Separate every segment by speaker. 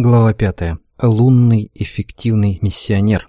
Speaker 1: Глава 5. Лунный эффективный миссионер.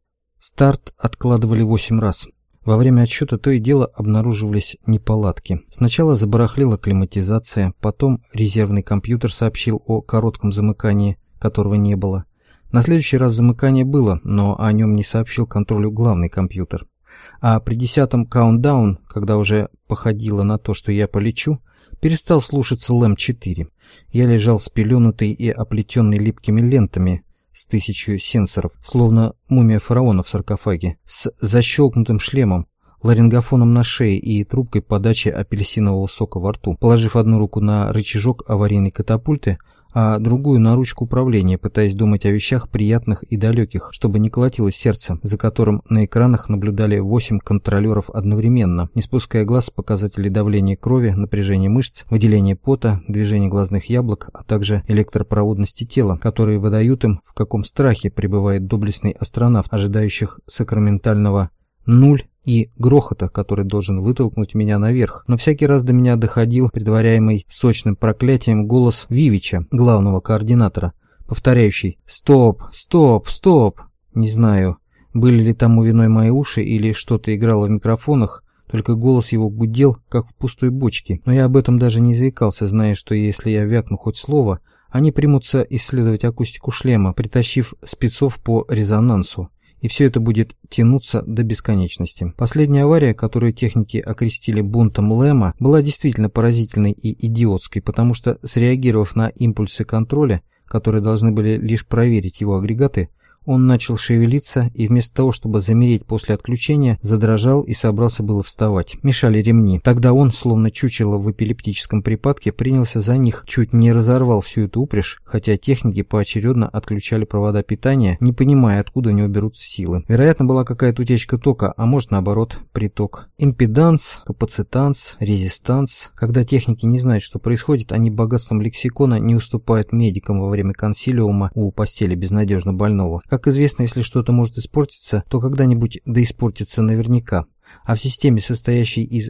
Speaker 1: Старт откладывали 8 раз. Во время отсчета то и дело обнаруживались неполадки. Сначала забарахлила климатизация, потом резервный компьютер сообщил о коротком замыкании, которого не было. На следующий раз замыкание было, но о нем не сообщил контролю главный компьютер. А при 10-м каунтдаун, когда уже походило на то, что я полечу, перестал слушаться ЛЭМ-4. Я лежал спеленутый и оплетенный липкими лентами с 1000 сенсоров, словно мумия фараона в саркофаге, с защелкнутым шлемом, ларингофоном на шее и трубкой подачи апельсинового сока во рту, положив одну руку на рычажок аварийной катапульты, а другую на ручку управления, пытаясь думать о вещах приятных и далеких, чтобы не колотилось сердце, за которым на экранах наблюдали 8 контролеров одновременно, не спуская глаз с показателей давления крови, напряжения мышц, выделения пота, движения глазных яблок, а также электропроводности тела, которые выдают им, в каком страхе пребывает доблестный астронавт, ожидающих сакраментального нуль и грохота, который должен вытолкнуть меня наверх. Но всякий раз до меня доходил, предваряемый сочным проклятием, голос Вивича, главного координатора, повторяющий «Стоп! Стоп! Стоп!». Не знаю, были ли тому виной мои уши или что-то играло в микрофонах, только голос его гудел, как в пустой бочке. Но я об этом даже не заикался, зная, что если я вякну хоть слово, они примутся исследовать акустику шлема, притащив спецов по резонансу. И все это будет тянуться до бесконечности. Последняя авария, которую техники окрестили бунтом Лэма, была действительно поразительной и идиотской, потому что, среагировав на импульсы контроля, которые должны были лишь проверить его агрегаты, он начал шевелиться и вместо того, чтобы замереть после отключения, задрожал и собрался было вставать. Мешали ремни. Тогда он, словно чучело в эпилептическом припадке, принялся за них, чуть не разорвал всю эту упряжь, хотя техники поочередно отключали провода питания, не понимая, откуда у него берутся силы. Вероятно, была какая-то утечка тока, а может, наоборот, приток. Импеданс, капацитанс, резистанс. Когда техники не знают, что происходит, они богатством лексикона не уступают медикам во время консилиума у постели безнадежно больного. Как известно, если что-то может испортиться, то когда-нибудь да испортится наверняка. А в системе, состоящей из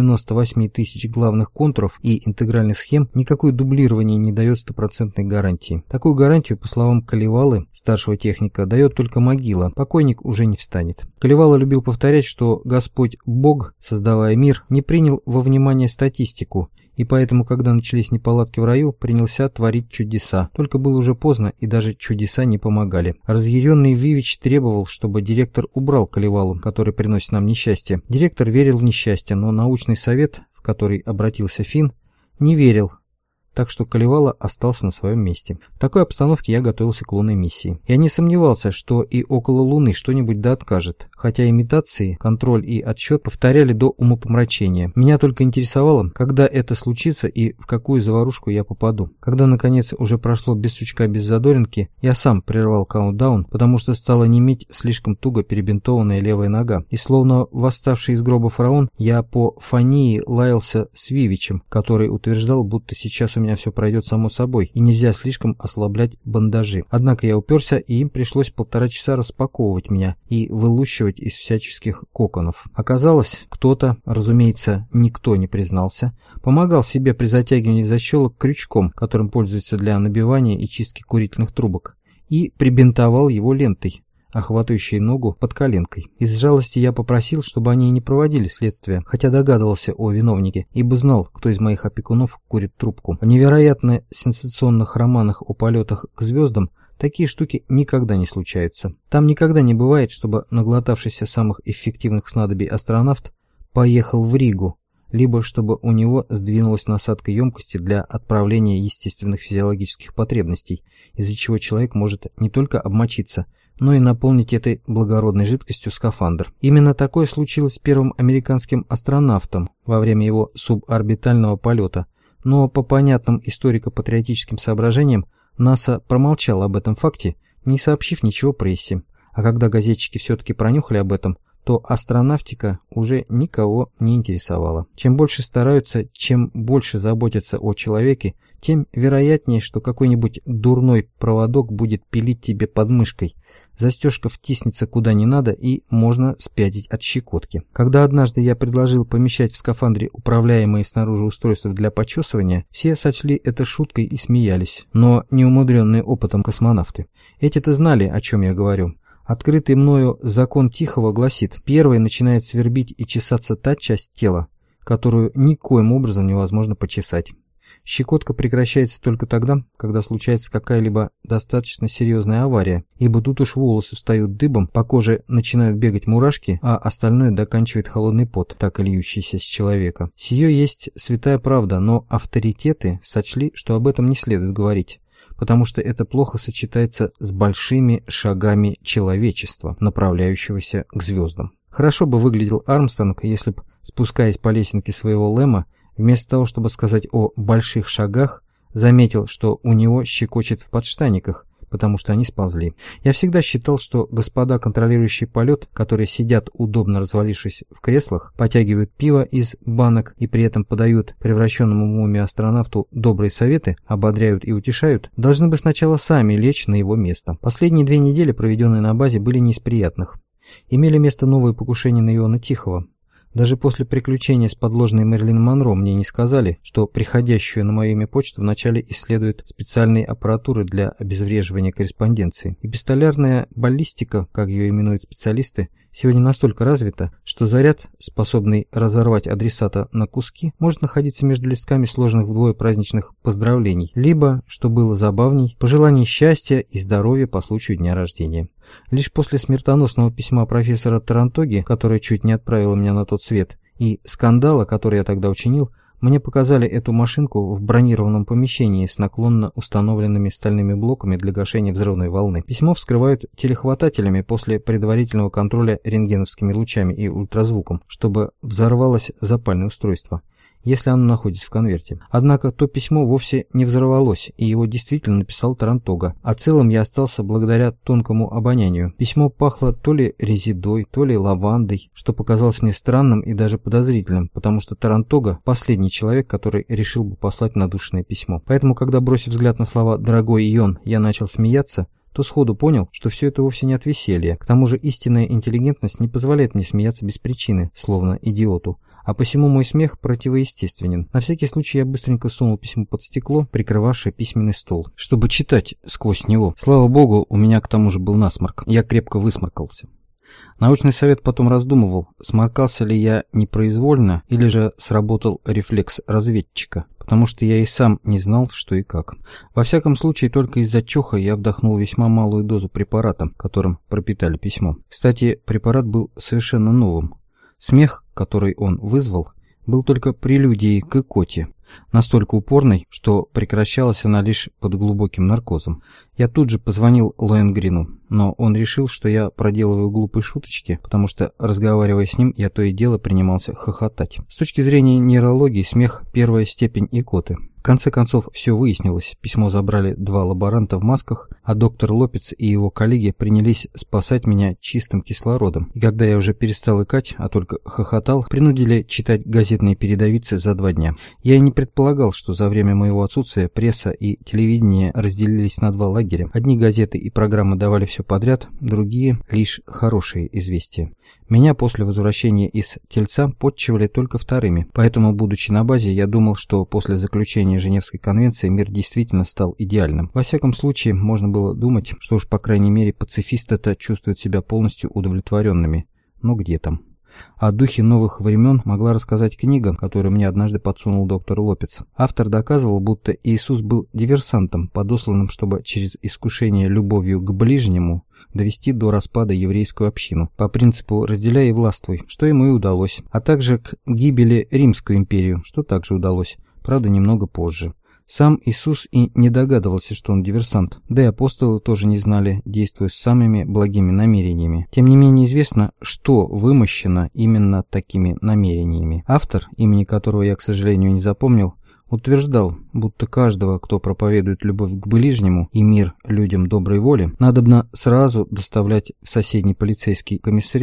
Speaker 1: 98 тысяч главных контуров и интегральных схем, никакое дублирование не дает стопроцентной гарантии. Такую гарантию, по словам Калевалы, старшего техника, дает только могила, покойник уже не встанет. Калевала любил повторять, что Господь Бог, создавая мир, не принял во внимание статистику, и поэтому, когда начались неполадки в раю, принялся творить чудеса. Только было уже поздно, и даже чудеса не помогали. Разъяренный Вивич требовал, чтобы директор убрал Калевалу, который приносит нам несчастье. Директор верил в несчастье, но научный совет, в который обратился Финн, не верил. Так что Калевала остался на своем месте. В такой обстановке я готовился к лунной миссии. Я не сомневался, что и около Луны что-нибудь да откажет, хотя имитации, контроль и отсчет повторяли до умопомрачения. Меня только интересовало, когда это случится и в какую заварушку я попаду. Когда, наконец, уже прошло без сучка, без задоринки, я сам прервал каунтдаун, потому что стала неметь слишком туго перебинтованная левая нога. И словно восставший из гроба фараон, я по фонии лаялся с Вивичем, который утверждал, будто сейчас у меня все пройдет само собой, и нельзя слишком ослаблять бандажи. Однако я уперся, и им пришлось 1,5 часа распаковывать меня и вылущивать из всяческих коконов. Оказалось, кто-то, разумеется, никто не признался, помогал себе при затягивании защелок крючком, которым пользуется для набивания и чистки курительных трубок, и прибинтовал его лентой, охватывающей ногу под коленкой. Из жалости я попросил, чтобы они не проводили следствие, хотя догадывался о виновнике, ибо знал, кто из моих опекунов курит трубку. В невероятно сенсационных романах о полетах к звездам такие штуки никогда не случаются. Там никогда не бывает, чтобы наглотавшийся самых эффективных снадобий астронавт поехал в Ригу, либо чтобы у него сдвинулась насадка емкости для отправления естественных физиологических потребностей, из-за чего человек может не только обмочиться, но и наполнить этой благородной жидкостью скафандр. Именно такое случилось с первым американским астронавтом во время его суборбитального полета, но по понятным историко-патриотическим соображениям НАСА промолчало об этом факте, не сообщив ничего прессе. А когда газетчики все-таки пронюхали об этом, то астронавтика уже никого не интересовала. Чем больше стараются, чем больше заботятся о человеке, тем вероятнее, что какой-нибудь дурной проводок будет пилить тебе под мышкой. Застежка втиснется куда не надо, и можно спятить от щекотки. Когда однажды я предложил помещать в скафандре управляемые снаружи устройства для почесывания, все сочли это шуткой и смеялись, но неумудренные опытом космонавты. Эти-то знали, о чем я говорю. Открытый мною закон Тихого гласит: первой начинает свербить и чесаться та часть тела, которую никоим образом невозможно почесать. Щекотка прекращается только тогда, когда случается какая-либо достаточно серьезная авария, ибо тут уж волосы встают дыбом, по коже начинают бегать мурашки, а остальное доканчивает холодный пот, так и льющийся с человека. Сие есть святая правда, но авторитеты сочли, что об этом не следует говорить, потому что это плохо сочетается с большими шагами человечества, направляющегося к звездам. Хорошо бы выглядел Армстронг, если б, спускаясь по лесенке своего Лэма, вместо того, чтобы сказать о больших шагах, заметил, что у него щекочет в подштаниках, потому что они сползли. Я всегда считал, что господа, контролирующие полет, которые сидят, удобно развалившись в креслах, потягивают пиво из банок и при этом подают превращенному в мумию астронавту добрые советы, ободряют и утешают, должны бы сначала сами лечь на его место. Последние 2 недели, проведенные на базе, были не из приятных. Имели место новые покушения на Иона Тихого. Даже после приключения с подложной Мэрилин Монро мне не сказали, что приходящую на мое имя почту вначале исследуют специальной аппаратуры для обезвреживания корреспонденции. Эпистолярная баллистика, как ее именуют специалисты, сегодня настолько развита, что заряд, способный разорвать адресата на куски, может находиться между листками сложенных вдвое праздничных поздравлений, либо, что было забавней, пожеланий счастья и здоровья по случаю дня рождения. Лишь после смертоносного письма профессора Тарантоги, которое чуть не отправило меня на тот свет, и скандала, который я тогда учинил, мне показали эту машинку в бронированном помещении с наклонно установленными стальными блоками для гашения взрывной волны. Письмо вскрывают телехватателями после предварительного контроля рентгеновскими лучами и ультразвуком, чтобы взорвалось запальное устройство, если оно находится в конверте. Однако то письмо вовсе не взорвалось, и его действительно написал Тарантога, а целым я остался благодаря тонкому обонянию. Письмо пахло то ли резидой, то ли лавандой, что показалось мне странным и даже подозрительным, потому что Тарантога – последний человек, который решил бы послать надушенное письмо. Поэтому, когда, бросив взгляд на слова «дорогой Ион», я начал смеяться, то сходу понял, что все это вовсе не от веселья. К тому же истинная интеллигентность не позволяет мне смеяться без причины, словно идиоту. А посему мой смех противоестественен. На всякий случай я быстренько сунул письмо под стекло, прикрывавшее письменный стол, чтобы читать сквозь него. Слава богу, у меня к тому же был насморк. Я крепко высморкался. Научный совет потом раздумывал, сморкался ли я непроизвольно или же сработал рефлекс разведчика, потому что я и сам не знал, что и как. Во всяком случае, только из-за чоха я вдохнул весьма малую дозу препарата, которым пропитали письмо. Кстати, препарат был совершенно новым. Смех, который он вызвал, был только прелюдией к икоте, настолько упорной, что прекращалась она лишь под глубоким наркозом. Я тут же позвонил Лоенгрину, но он решил, что я проделываю глупые шуточки, потому что, разговаривая с ним, я то и дело принимался хохотать. С точки зрения нейрологии, смех – первая степень икоты. В конце концов, все выяснилось. Письмо забрали 2 лаборанта в масках, а доктор Лопец и его коллеги принялись спасать меня чистым кислородом. И когда я уже перестал икать, а только хохотал, принудили читать газетные передовицы за 2 дня. Я и не предполагал, что за время моего отсутствия пресса и телевидение разделились на 2 лагеря. Одни газеты и программы давали все подряд, другие – лишь хорошие известия. Меня после возвращения из Тельца подчивали только вторыми, поэтому, будучи на базе, я думал, что после заключения Женевской конвенции мир действительно стал идеальным. Во всяком случае, можно было думать, что уж по крайней мере пацифисты-то чувствуют себя полностью удовлетворенными. Но где там? О духе новых времен могла рассказать книга, которую мне однажды подсунул доктор Лопец. Автор доказывал, будто Иисус был диверсантом, подосланным, чтобы через искушение любовью к ближнему довести до распада еврейскую общину, по принципу «разделяй и властвуй», что ему и удалось, а также к гибели Римскую империю, что также удалось, правда немного позже. Сам Иисус и не догадывался, что он диверсант, да и апостолы тоже не знали, действуя с самыми благими намерениями. Тем не менее известно, что вымощено именно такими намерениями. Автор, имени которого я, к сожалению, не запомнил, утверждал, будто каждого, кто проповедует любовь к ближнему и мир людям доброй воли, надобно сразу доставлять в соседний полицейский комиссариат,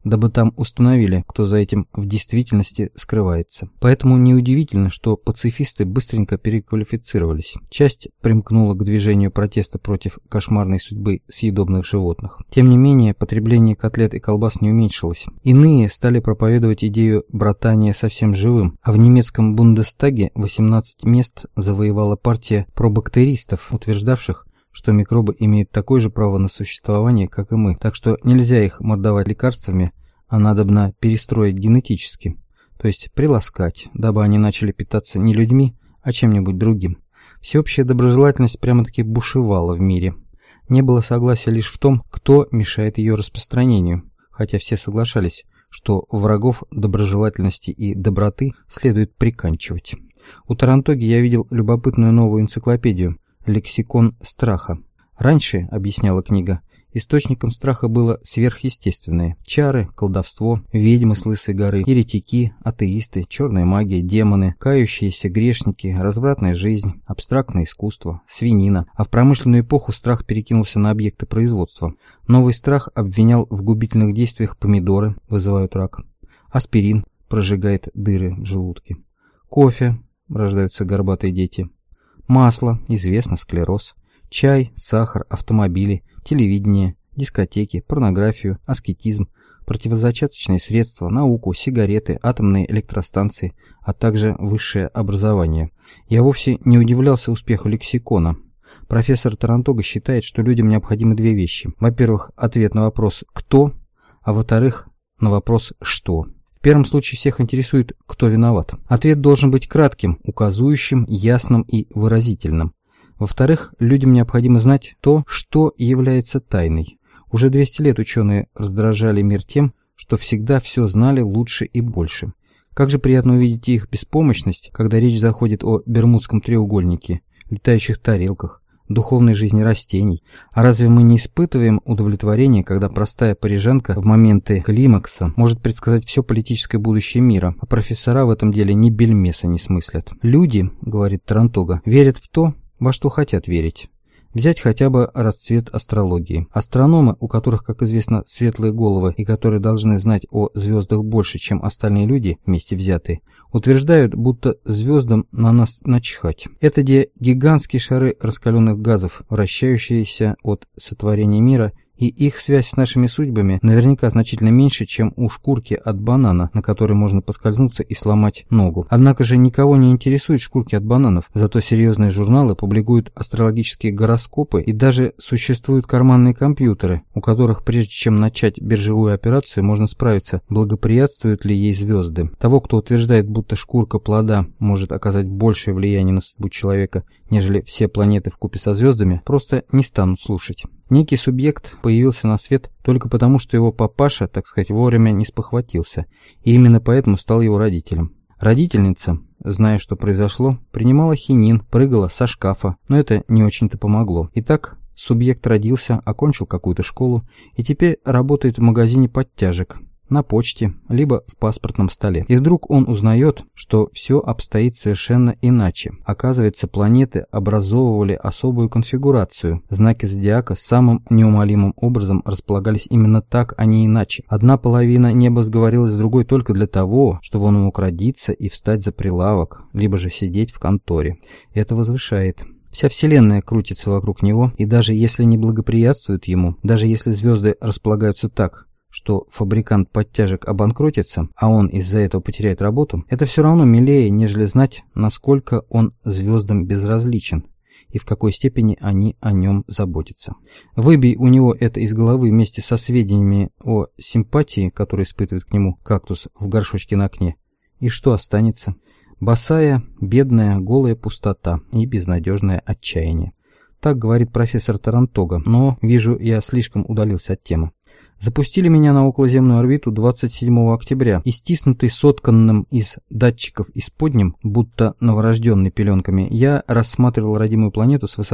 Speaker 1: дабы там установили, кто за этим в действительности скрывается. Поэтому неудивительно, что пацифисты быстренько переквалифицировались. Часть примкнула к движению протеста против кошмарной судьбы съедобных животных. Тем не менее, потребление котлет и колбас не уменьшилось. Иные стали проповедовать идею братания со всем живым, а в немецком Бундестаге 18 мест завоевала партия пробактеристов, утверждавших, что микробы имеют такое же право на существование, как и мы, так что нельзя их мордовать лекарствами, а надобно перестроить генетически, то есть приласкать, дабы они начали питаться не людьми, а чем-нибудь другим. Всеобщая доброжелательность прямо-таки бушевала в мире. Не было согласия лишь в том, кто мешает ее распространению, хотя все соглашались, что врагов доброжелательности и доброты следует приканчивать. У Тарантоги я видел любопытную новую энциклопедию «Лексикон страха». Раньше, объясняла книга, источником страха было сверхъестественное: чары, колдовство, ведьмы с Лысой горы, еретики, атеисты, черная магия, демоны, кающиеся грешники, развратная жизнь, абстрактное искусство, свинина. А в промышленную эпоху страх перекинулся на объекты производства. Новый страх обвинял в губительных действиях помидоры, вызывают рак, аспирин прожигает дыры в желудке, кофе, рождаются горбатые дети, масло, известно, склероз, чай, сахар, автомобили, телевидение, дискотеки, порнографию, аскетизм, противозачаточные средства, науку, сигареты, атомные электростанции, а также высшее образование. Я вовсе не удивлялся успеху лексикона. Профессор Тарантога считает, что людям необходимы две вещи. Во-первых, ответ на вопрос «кто?», а во-вторых, на вопрос «что?». В первом случае всех интересует, кто виноват. Ответ должен быть кратким, указующим, ясным и выразительным. Во-вторых, людям необходимо знать то, что является тайной. Уже 200 лет ученые раздражали мир тем, что всегда все знали лучше и больше. Как же приятно увидеть их беспомощность, когда речь заходит о Бермудском треугольнике, летающих тарелках, духовной жизни растений. А разве мы не испытываем удовлетворения, когда простая парижанка в моменты климакса может предсказать все политическое будущее мира, а профессора в этом деле ни бельмеса не смыслят? Люди, говорит Тарантога, верят в то, во что хотят верить. Взять хотя бы расцвет астрологии. Астрономы, у которых, как известно, светлые головы и которые должны знать о звездах больше, чем остальные люди, вместе взятые, утверждают, будто звездам на нас начихать. Это где гигантские шары раскаленных газов, вращающиеся от сотворения мира, и их связь с нашими судьбами наверняка значительно меньше, чем у шкурки от банана, на которой можно поскользнуться и сломать ногу. Однако же никого не интересуют шкурки от бананов, зато серьезные журналы публикуют астрологические гороскопы, и даже существуют карманные компьютеры, у которых прежде чем начать биржевую операцию можно справиться, благоприятствуют ли ей звезды. Того, кто утверждает, будто шкурка плода может оказать большее влияние на судьбу человека, нежели все планеты вкупе со звездами, просто не станут слушать. Некий субъект появился на свет только потому, что его папаша, так сказать, вовремя не спохватился, и именно поэтому стал его родителем. Родительница, зная, что произошло, принимала хинин, прыгала со шкафа, но это не очень-то помогло. Итак, субъект родился, окончил какую-то школу и теперь работает в магазине подтяжек, на почте, либо в паспортном столе. И вдруг он узнает, что все обстоит совершенно иначе. Оказывается, планеты образовывали особую конфигурацию. Знаки зодиака самым неумолимым образом располагались именно так, а не иначе. Одна половина неба сговорилась с другой только для того, чтобы он мог родиться и встать за прилавок, либо же сидеть в конторе. Это возвышает. Вся Вселенная крутится вокруг него, и даже если не благоприятствует ему, даже если звезды располагаются так, что фабрикант подтяжек обанкротится, а он из-за этого потеряет работу, это все равно милее, нежели знать, насколько он звездам безразличен и в какой степени они о нем заботятся. Выбей у него это из головы вместе со сведениями о симпатии, которые испытывает к нему кактус в горшочке на окне, и что останется? Босая, бедная, голая пустота и безнадежное отчаяние. Так говорит профессор Тарантога, но, вижу, я слишком удалился от темы. Запустили меня на околоземную орбиту 27 октября, и стиснутый сотканным из датчиков исподним, будто новорожденный пеленками, я рассматривал родимую планету с высоты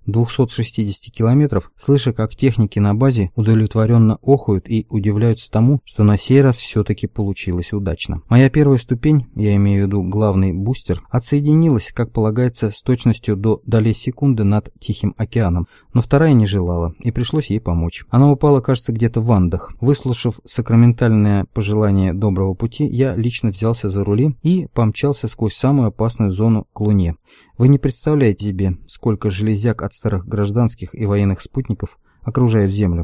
Speaker 1: 260 километров, слыша, как техники на базе удовлетворенно охают и удивляются тому, что на сей раз все-таки получилось удачно. Моя первая ступень, я имею в виду главный бустер, отсоединилась, как полагается, с точностью до долей секунды над Тихим океаном, но вторая не желала, и пришлось ей помочь. Она упала, кажется, где-то в Андах. Выслушав сакраментальное пожелание доброго пути, я лично взялся за рули и помчался сквозь самую опасную зону к Луне. Вы не представляете себе, сколько железяк от старых гражданских и военных спутников окружают Землю.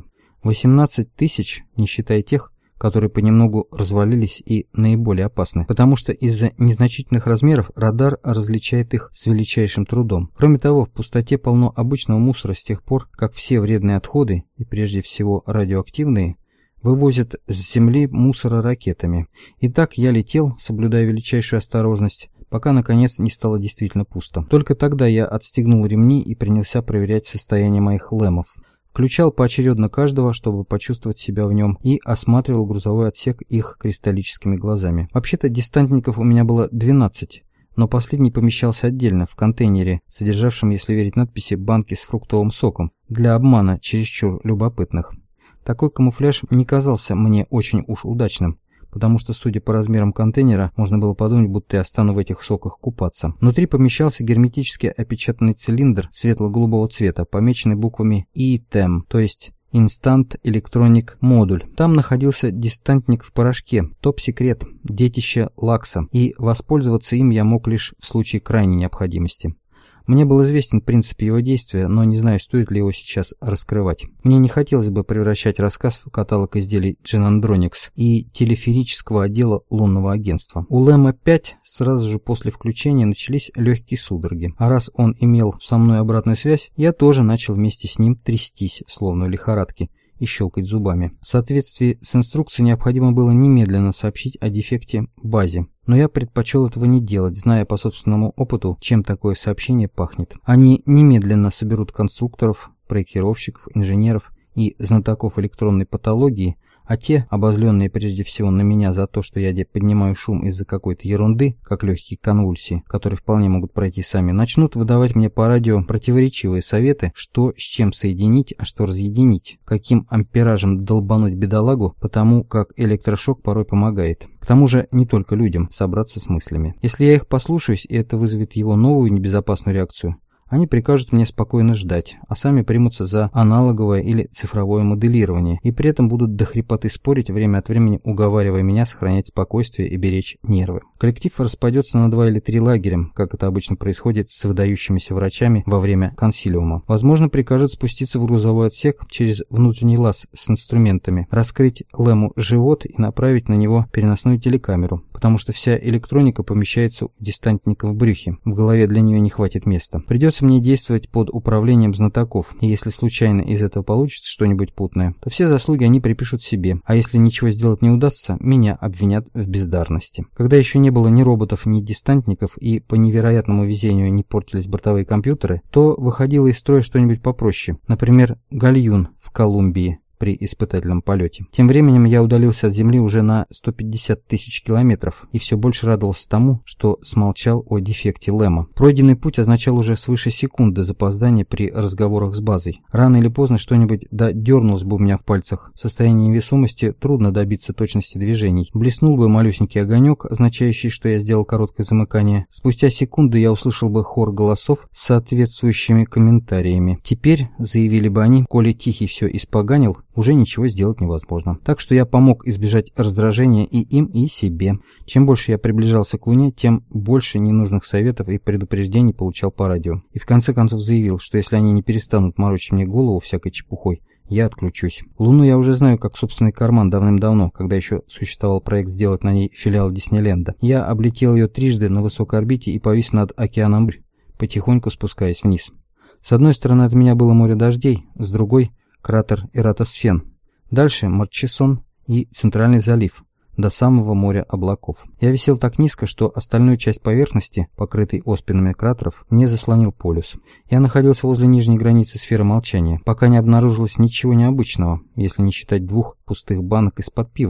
Speaker 1: 18 тысяч, не считая тех, которые понемногу развалились и наиболее опасны, потому что из-за незначительных размеров радар различает их с величайшим трудом. Кроме того, в пустоте полно обычного мусора с тех пор, как все вредные отходы, и прежде всего радиоактивные, вывозят с Земли мусора ракетами. Итак, я летел, соблюдая величайшую осторожность, пока, наконец, не стало действительно пусто. Только тогда я отстегнул ремни и принялся проверять состояние моих лэмов. Включал поочередно каждого, чтобы почувствовать себя в нем, и осматривал грузовой отсек их кристаллическими глазами. Вообще-то десантников у меня было 12, но последний помещался отдельно, в контейнере, содержавшем, если верить надписи, банки с фруктовым соком, для обмана чересчур любопытных. Такой камуфляж не казался мне очень уж удачным, потому что, судя по размерам контейнера, можно было подумать, будто я стану в этих соках купаться. Внутри помещался герметически опечатанный цилиндр светло-голубого цвета, помеченный буквами ITEM, то есть Instant Electronic Module. Там находился десантник в порошке, топ-секрет, детище Лакса, и воспользоваться им я мог лишь в случае крайней необходимости. Мне был известен принцип его действия, но не знаю, стоит ли его сейчас раскрывать. Мне не хотелось бы превращать рассказ в каталог изделий Genandronics и телеферического отдела лунного агентства. У Лэма-5 сразу же после включения начались легкие судороги. А раз он имел со мной обратную связь, я тоже начал вместе с ним трястись, словно в лихорадке, и щелкать зубами. В соответствии с инструкцией необходимо было немедленно сообщить о дефекте базе. Но я предпочел этого не делать, зная по собственному опыту, чем такое сообщение пахнет. Они немедленно соберут конструкторов, проектировщиков, инженеров и знатоков электронной патологии, а те, обозленные прежде всего на меня за то, что я поднимаю шум из-за какой-то ерунды, как легкие конвульсии, которые вполне могут пройти сами, начнут выдавать мне по радио противоречивые советы, что с чем соединить, а что разъединить, каким амперажем долбануть бедолагу, потому как электрошок порой помогает. К тому же не только людям собраться с мыслями. Если я их послушаюсь, и это вызовет его новую небезопасную реакцию, они прикажут мне спокойно ждать, а сами примутся за аналоговое или цифровое моделирование и при этом будут до хрипоты спорить, время от времени уговаривая меня сохранять спокойствие и беречь нервы. Коллектив распадется на 2 или 3 лагеря, как это обычно происходит с выдающимися врачами во время консилиума. Возможно, прикажут спуститься в грузовой отсек через внутренний лаз с инструментами, раскрыть Лэму живот и направить на него переносную телекамеру, потому что вся электроника помещается у десантника в брюхе, в голове для нее не хватит места. Придется мне действовать под управлением знатоков, и если случайно из этого получится что-нибудь путное, то все заслуги они припишут себе, а если ничего сделать не удастся, меня обвинят в бездарности. Когда еще не было ни роботов, ни десантников, и по невероятному везению не портились бортовые компьютеры, то выходило из строя что-нибудь попроще, например, гальюн в Колумбии при испытательном полете. Тем временем я удалился от Земли уже на 150 тысяч километров и все больше радовался тому, что смолчал о дефекте Лэма. Пройденный путь означал уже свыше секунды запоздания при разговорах с базой. Рано или поздно что-нибудь дернулось бы у меня в пальцах. В состоянии невесомости трудно добиться точности движений. Блеснул бы малюсенький огонек, означающий, что я сделал короткое замыкание. Спустя секунду я услышал бы хор голосов с соответствующими комментариями. Теперь, заявили бы они, коли Тихий все испоганил, уже ничего сделать невозможно. Так что я помог избежать раздражения и им, и себе. Чем больше я приближался к Луне, тем больше ненужных советов и предупреждений получал по радио. И в конце концов заявил, что если они не перестанут морочить мне голову всякой чепухой, я отключусь. Луну я уже знаю как собственный карман давным-давно, когда еще существовал проект сделать на ней филиал Диснейленда. Я облетел ее трижды на высокой орбите и повис над океаном, потихоньку спускаясь вниз. С одной стороны от меня было море дождей, с другой — кратер Эратосфен. Дальше Марчессон и Центральный залив, до самого моря облаков. Я висел так низко, что остальную часть поверхности, покрытой оспинами кратеров, не заслонил полюс. Я находился возле нижней границы сферы молчания, пока не обнаружилось ничего необычного, если не считать 2 пустых банок из-под пива,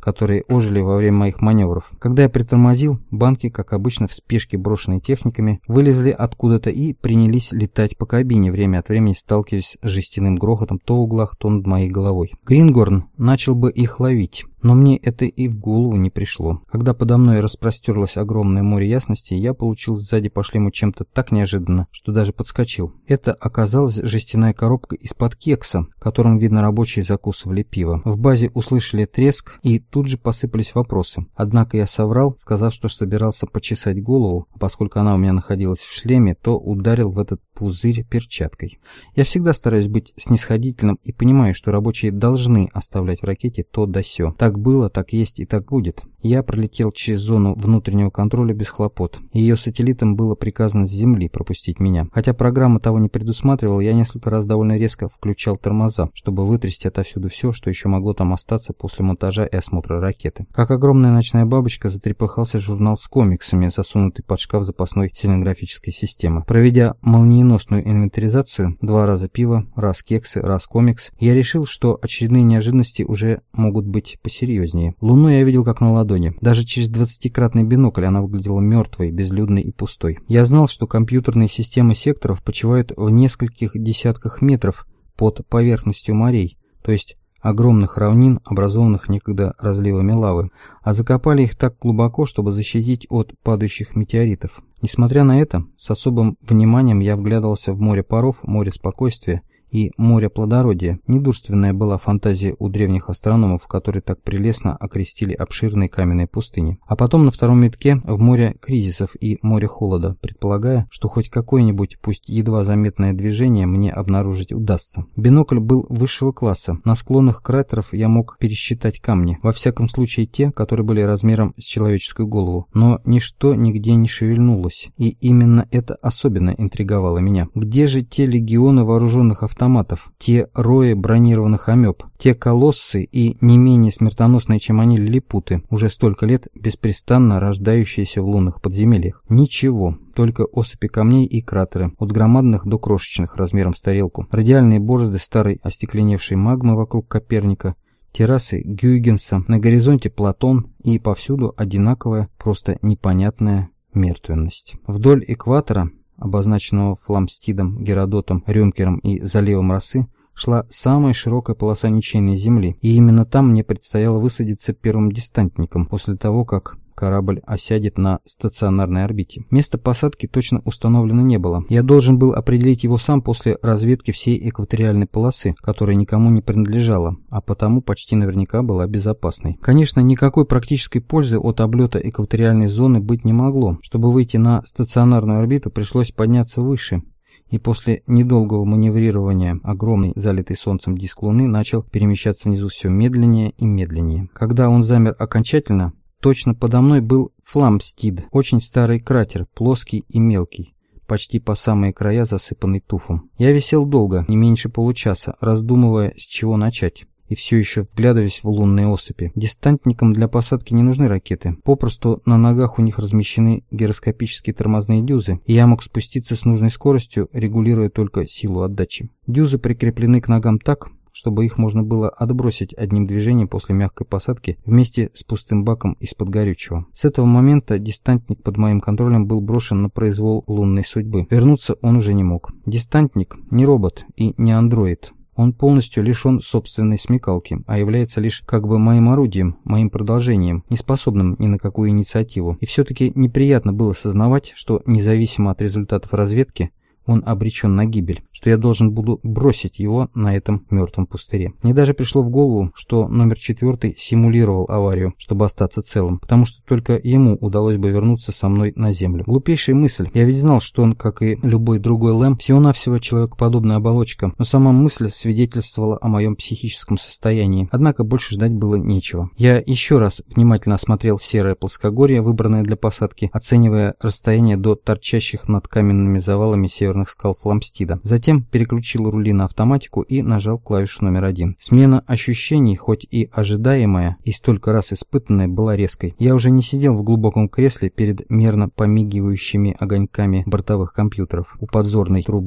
Speaker 1: которые ожили во время моих маневров. Когда я притормозил, банки, как обычно в спешке брошенные техниками, вылезли откуда-то и принялись летать по кабине, время от времени сталкиваясь с жестяным грохотом то в углах, то над моей головой. Грингорн начал бы их ловить, но мне это и в голову не пришло. Когда подо мной распростерлось огромное море ясности, я получил сзади по шлему чем-то так неожиданно, что даже подскочил. Это оказалась жестяная коробка из-под кекса, которым, видно, рабочие закусывали пиво. В базе услышали треск и тут же посыпались вопросы. Однако я соврал, сказав, что собирался почесать голову, а поскольку она у меня находилась в шлеме, то ударил в этот пузырь перчаткой. Я всегда стараюсь быть снисходительным и понимаю, что рабочие должны оставлять в ракете то да сё. Так было, так есть и так будет. Я пролетел через зону внутреннего контроля без хлопот. Ее сателлитам было приказано с Земли пропустить меня. Хотя программа того не предусматривала, я несколько раз довольно резко включал тормоза, чтобы вытрясти отовсюду все, что еще могло там остаться после монтажа и осмотра ракеты. Как огромная ночная бабочка затрепыхался журнал с комиксами, засунутый под шкаф запасной стенографической системы. Проведя молниеносную инвентаризацию, 2 раза пиво, раз кексы, раз комикс, я решил, что очередные неожиданности уже могут быть посерьезнее. Луну я видел как на ладони. Даже через 20-кратный бинокль она выглядела мертвой, безлюдной и пустой. Я знал, что компьютерные системы секторов почивают в нескольких десятках метров под поверхностью морей, то есть огромных равнин, образованных некогда разливами лавы, а закопали их так глубоко, чтобы защитить от падающих метеоритов. Несмотря на это, с особым вниманием я вглядывался в море паров, море спокойствия и море плодородия. Недурственная была фантазия у древних астрономов, которые так прелестно окрестили обширные каменные пустыни. А потом на втором витке в море кризисов и море холода, предполагая, что хоть какое-нибудь, пусть едва заметное движение мне обнаружить удастся. Бинокль был высшего класса. На склонах кратеров я мог пересчитать камни, во всяком случае те, которые были размером с человеческую голову. Но ничто нигде не шевельнулось, и именно это особенно интриговало меня. Где же те легионы вооруженных автоматов, те рои бронированных амеб, те колоссы и не менее смертоносные, чем они, лилипуты, уже столько лет беспрестанно рождающиеся в лунных подземельях? Ничего, только осыпи камней и кратеры, от громадных до крошечных размером с тарелку, радиальные борозды старой остекленевшей магмы вокруг Коперника, террасы Гюйгенса, на горизонте Платон и повсюду одинаковая, просто непонятная мертвенность. Вдоль экватора, обозначенного Фламстидом, Геродотом, Рюнкером и заливом Росы, шла самая широкая полоса ничейной земли, и именно там мне предстояло высадиться первым десантником после того, как корабль осядет на стационарной орбите. Место посадки точно установлено не было. Я должен был определить его сам после разведки всей экваториальной полосы, которая никому не принадлежала, а потому почти наверняка была безопасной. Конечно, никакой практической пользы от облета экваториальной зоны быть не могло. Чтобы выйти на стационарную орбиту, пришлось подняться выше. И после недолгого маневрирования огромный, залитый солнцем диск Луны начал перемещаться внизу все медленнее и медленнее. Когда он замер окончательно, точно подо мной был Фламстид, очень старый кратер, плоский и мелкий, почти по самые края засыпанный туфом. Я висел долго, не меньше получаса, раздумывая, с чего начать, и все еще вглядываясь в лунные осыпи. Десантникам для посадки не нужны ракеты. Попросту на ногах у них размещены гироскопические тормозные дюзы, и я мог спуститься с нужной скоростью, регулируя только силу отдачи. Дюзы прикреплены к ногам так, чтобы их можно было отбросить одним движением после мягкой посадки вместе с пустым баком из-под горючего. С этого момента десантник под моим контролем был брошен на произвол лунной судьбы. Вернуться он уже не мог. Десантник не робот и не андроид. Он полностью лишен собственной смекалки, а является лишь как бы моим орудием, моим продолжением, не способным ни на какую инициативу. И все-таки неприятно было сознавать, что независимо от результатов разведки, он обречен на гибель, что я должен буду бросить его на этом мертвом пустыре. Мне даже пришло в голову, что номер 4 симулировал аварию, чтобы остаться целым, потому что только ему удалось бы вернуться со мной на Землю. Глупейшая мысль. Я ведь знал, что он, как и любой другой Лэм, всего-навсего человекоподобная оболочка, но сама мысль свидетельствовала о моем психическом состоянии. Однако больше ждать было нечего. Я еще раз внимательно осмотрел серое плоскогорье, выбранное для посадки, оценивая расстояние до торчащих над каменными завалами северных скал Фламстида. Затем переключил рули на автоматику и нажал клавишу номер 1. Смена ощущений, хоть и ожидаемая, и столько раз испытанная, была резкой. Я уже не сидел в глубоком кресле перед мерно помигивающими огоньками бортовых компьютеров у подзорной трубы,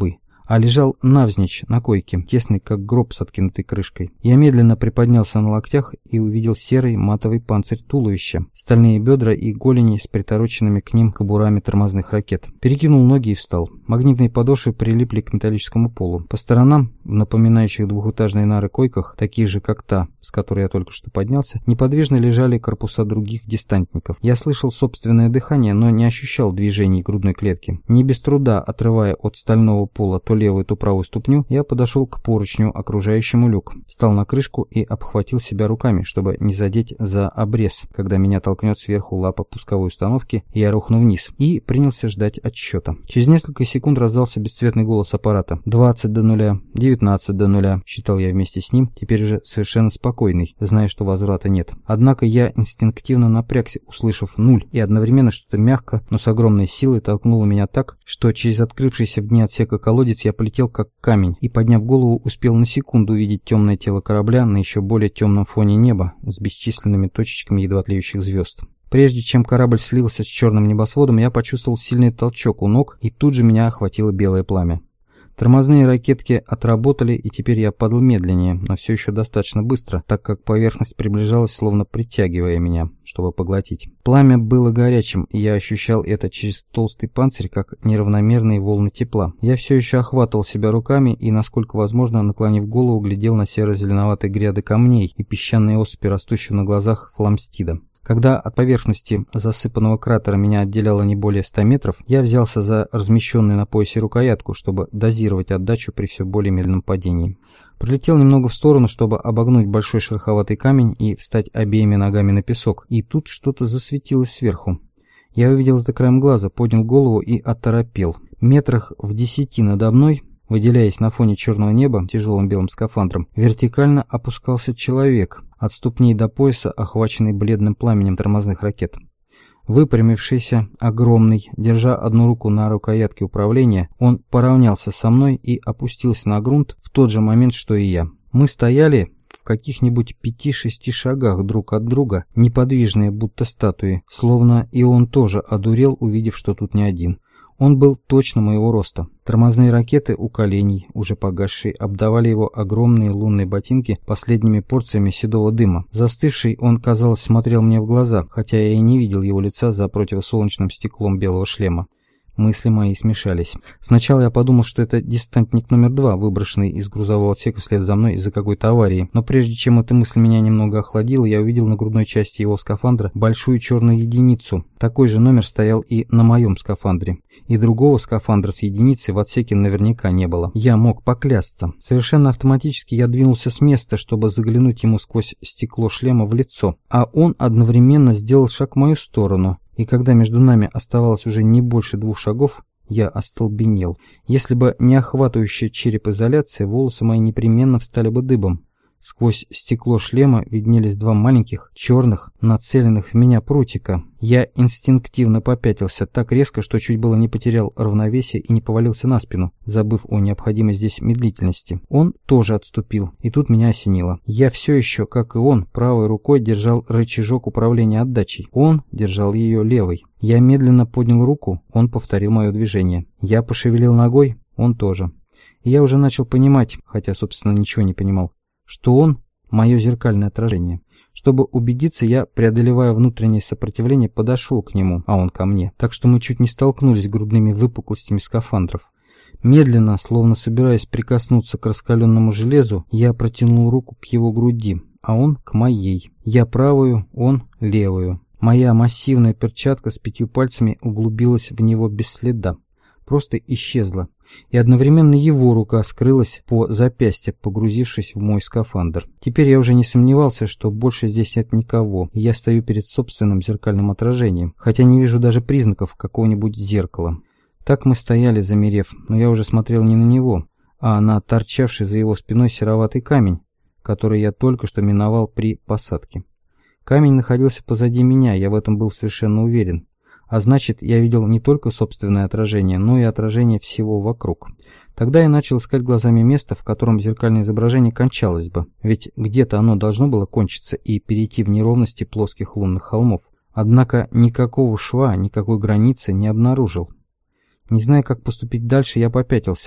Speaker 1: а лежал навзничь на койке, тесный как гроб с откинутой крышкой. Я медленно приподнялся на локтях и увидел серый матовый панцирь туловища, стальные бедра и голени с притороченными к ним кобурами тормозных ракет. Перекинул ноги и встал. Магнитные подошвы прилипли к металлическому полу. По сторонам, в напоминающих двухэтажные нары койках, такие же как та, с которой я только что поднялся, неподвижно лежали корпуса других десантников. Я слышал собственное дыхание, но не ощущал движений грудной клетки. Не без труда, отрывая от стального пола то левую, то правую ступню, я подошел к поручню, окружающему люк, встал на крышку и обхватил себя руками, чтобы не задеть за обрез, когда меня толкнет сверху лапа пусковой установки, и я рухну вниз, и принялся ждать отсчета. Через несколько секунд раздался бесцветный голос аппарата. 20 до 0, 19 до 0, считал я вместе с ним, теперь уже совершенно спокойный, зная, что возврата нет. Однако я инстинктивно напрягся, услышав 0, и одновременно что-то мягко, но с огромной силой толкнуло меня так, что через открывшийся в дне отсека колодец я полетел как камень и, подняв голову, успел на секунду увидеть темное тело корабля на еще более темном фоне неба с бесчисленными точечками едва тлеющих звезд. Прежде чем корабль слился с черным небосводом, я почувствовал сильный толчок у ног, и тут же меня охватило белое пламя. Тормозные ракетки отработали, и теперь я падал медленнее, но все еще достаточно быстро, так как поверхность приближалась, словно притягивая меня, чтобы поглотить. Пламя было горячим, и я ощущал это через толстый панцирь, как неравномерные волны тепла. Я все еще охватывал себя руками и, насколько возможно, наклонив голову, глядел на серо-зеленоватые гряды камней и песчаные осыпи, растущие на глазах Фламстида. Когда от поверхности засыпанного кратера меня отделяло не более 100 метров, я взялся за размещенную на поясе рукоятку, чтобы дозировать отдачу при все более медленном падении. Пролетел немного в сторону, чтобы обогнуть большой шероховатый камень и встать обеими ногами на песок, и тут что-то засветилось сверху. Я увидел это краем глаза, поднял голову и оторопел. Метрах в 10 надо мной, выделяясь на фоне черного неба тяжелым белым скафандром, вертикально опускался человек, от ступней до пояса, охваченный бледным пламенем тормозных ракет. Выпрямившийся, огромный, держа одну руку на рукоятке управления, он поравнялся со мной и опустился на грунт в тот же момент, что и я. Мы стояли в каких-нибудь 5-6 шагах друг от друга, неподвижные, будто статуи, словно и он тоже одурел, увидев, что тут не один. Он был точно моего роста. Тормозные ракеты у коленей, уже погасшие, обдавали его огромные лунные ботинки последними порциями седого дыма. Застывший, он, казалось, смотрел мне в глаза, хотя я и не видел его лица за противосолнечным стеклом белого шлема. Мысли мои смешались. Сначала я подумал, что это десантник номер 2, выброшенный из грузового отсека вслед за мной из-за какой-то аварии. Но прежде чем эта мысль меня немного охладила, я увидел на грудной части его скафандра большую черную единицу. Такой же номер стоял и на моем скафандре. И другого скафандра с единицей в отсеке наверняка не было. Я мог поклясться. Совершенно автоматически я двинулся с места, чтобы заглянуть ему сквозь стекло шлема в лицо. А он одновременно сделал шаг в мою сторону. И когда между нами оставалось уже не больше 2 шагов, я остолбенел. Если бы не охватывающая череп изоляция, волосы мои непременно встали бы дыбом. Сквозь стекло шлема виднелись 2 маленьких, черных, нацеленных в меня прутика. Я инстинктивно попятился так резко, что чуть было не потерял равновесие и не повалился на спину, забыв о необходимой здесь медлительности. Он тоже отступил, и тут меня осенило. Я все еще, как и он, правой рукой держал рычажок управления отдачей. Он держал ее левой. Я медленно поднял руку, он повторил мое движение. Я пошевелил ногой, он тоже. И я уже начал понимать, хотя, собственно, ничего не понимал, что он – мое зеркальное отражение. Чтобы убедиться, я, преодолевая внутреннее сопротивление, подошел к нему, а он ко мне, так что мы чуть не столкнулись грудными выпуклостями скафандров. Медленно, словно собираясь прикоснуться к раскаленному железу, я протянул руку к его груди, а он к моей. Я правую, он левую. Моя массивная перчатка с 5 пальцами углубилась в него без следа. Просто исчезла, и одновременно его рука скрылась по запястью, погрузившись в мой скафандр. Теперь я уже не сомневался, что больше здесь нет никого, и я стою перед собственным зеркальным отражением, хотя не вижу даже признаков какого-нибудь зеркала. Так мы стояли, замерев, но я уже смотрел не на него, а на торчавший за его спиной сероватый камень, который я только что миновал при посадке. Камень находился позади меня, я в этом был совершенно уверен. А значит, я видел не только собственное отражение, но и отражение всего вокруг. Тогда я начал искать глазами место, в котором зеркальное изображение кончалось бы, ведь где-то оно должно было кончиться и перейти в неровности плоских лунных холмов. Однако никакого шва, никакой границы не обнаружил. Не зная, как поступить дальше, я попятился.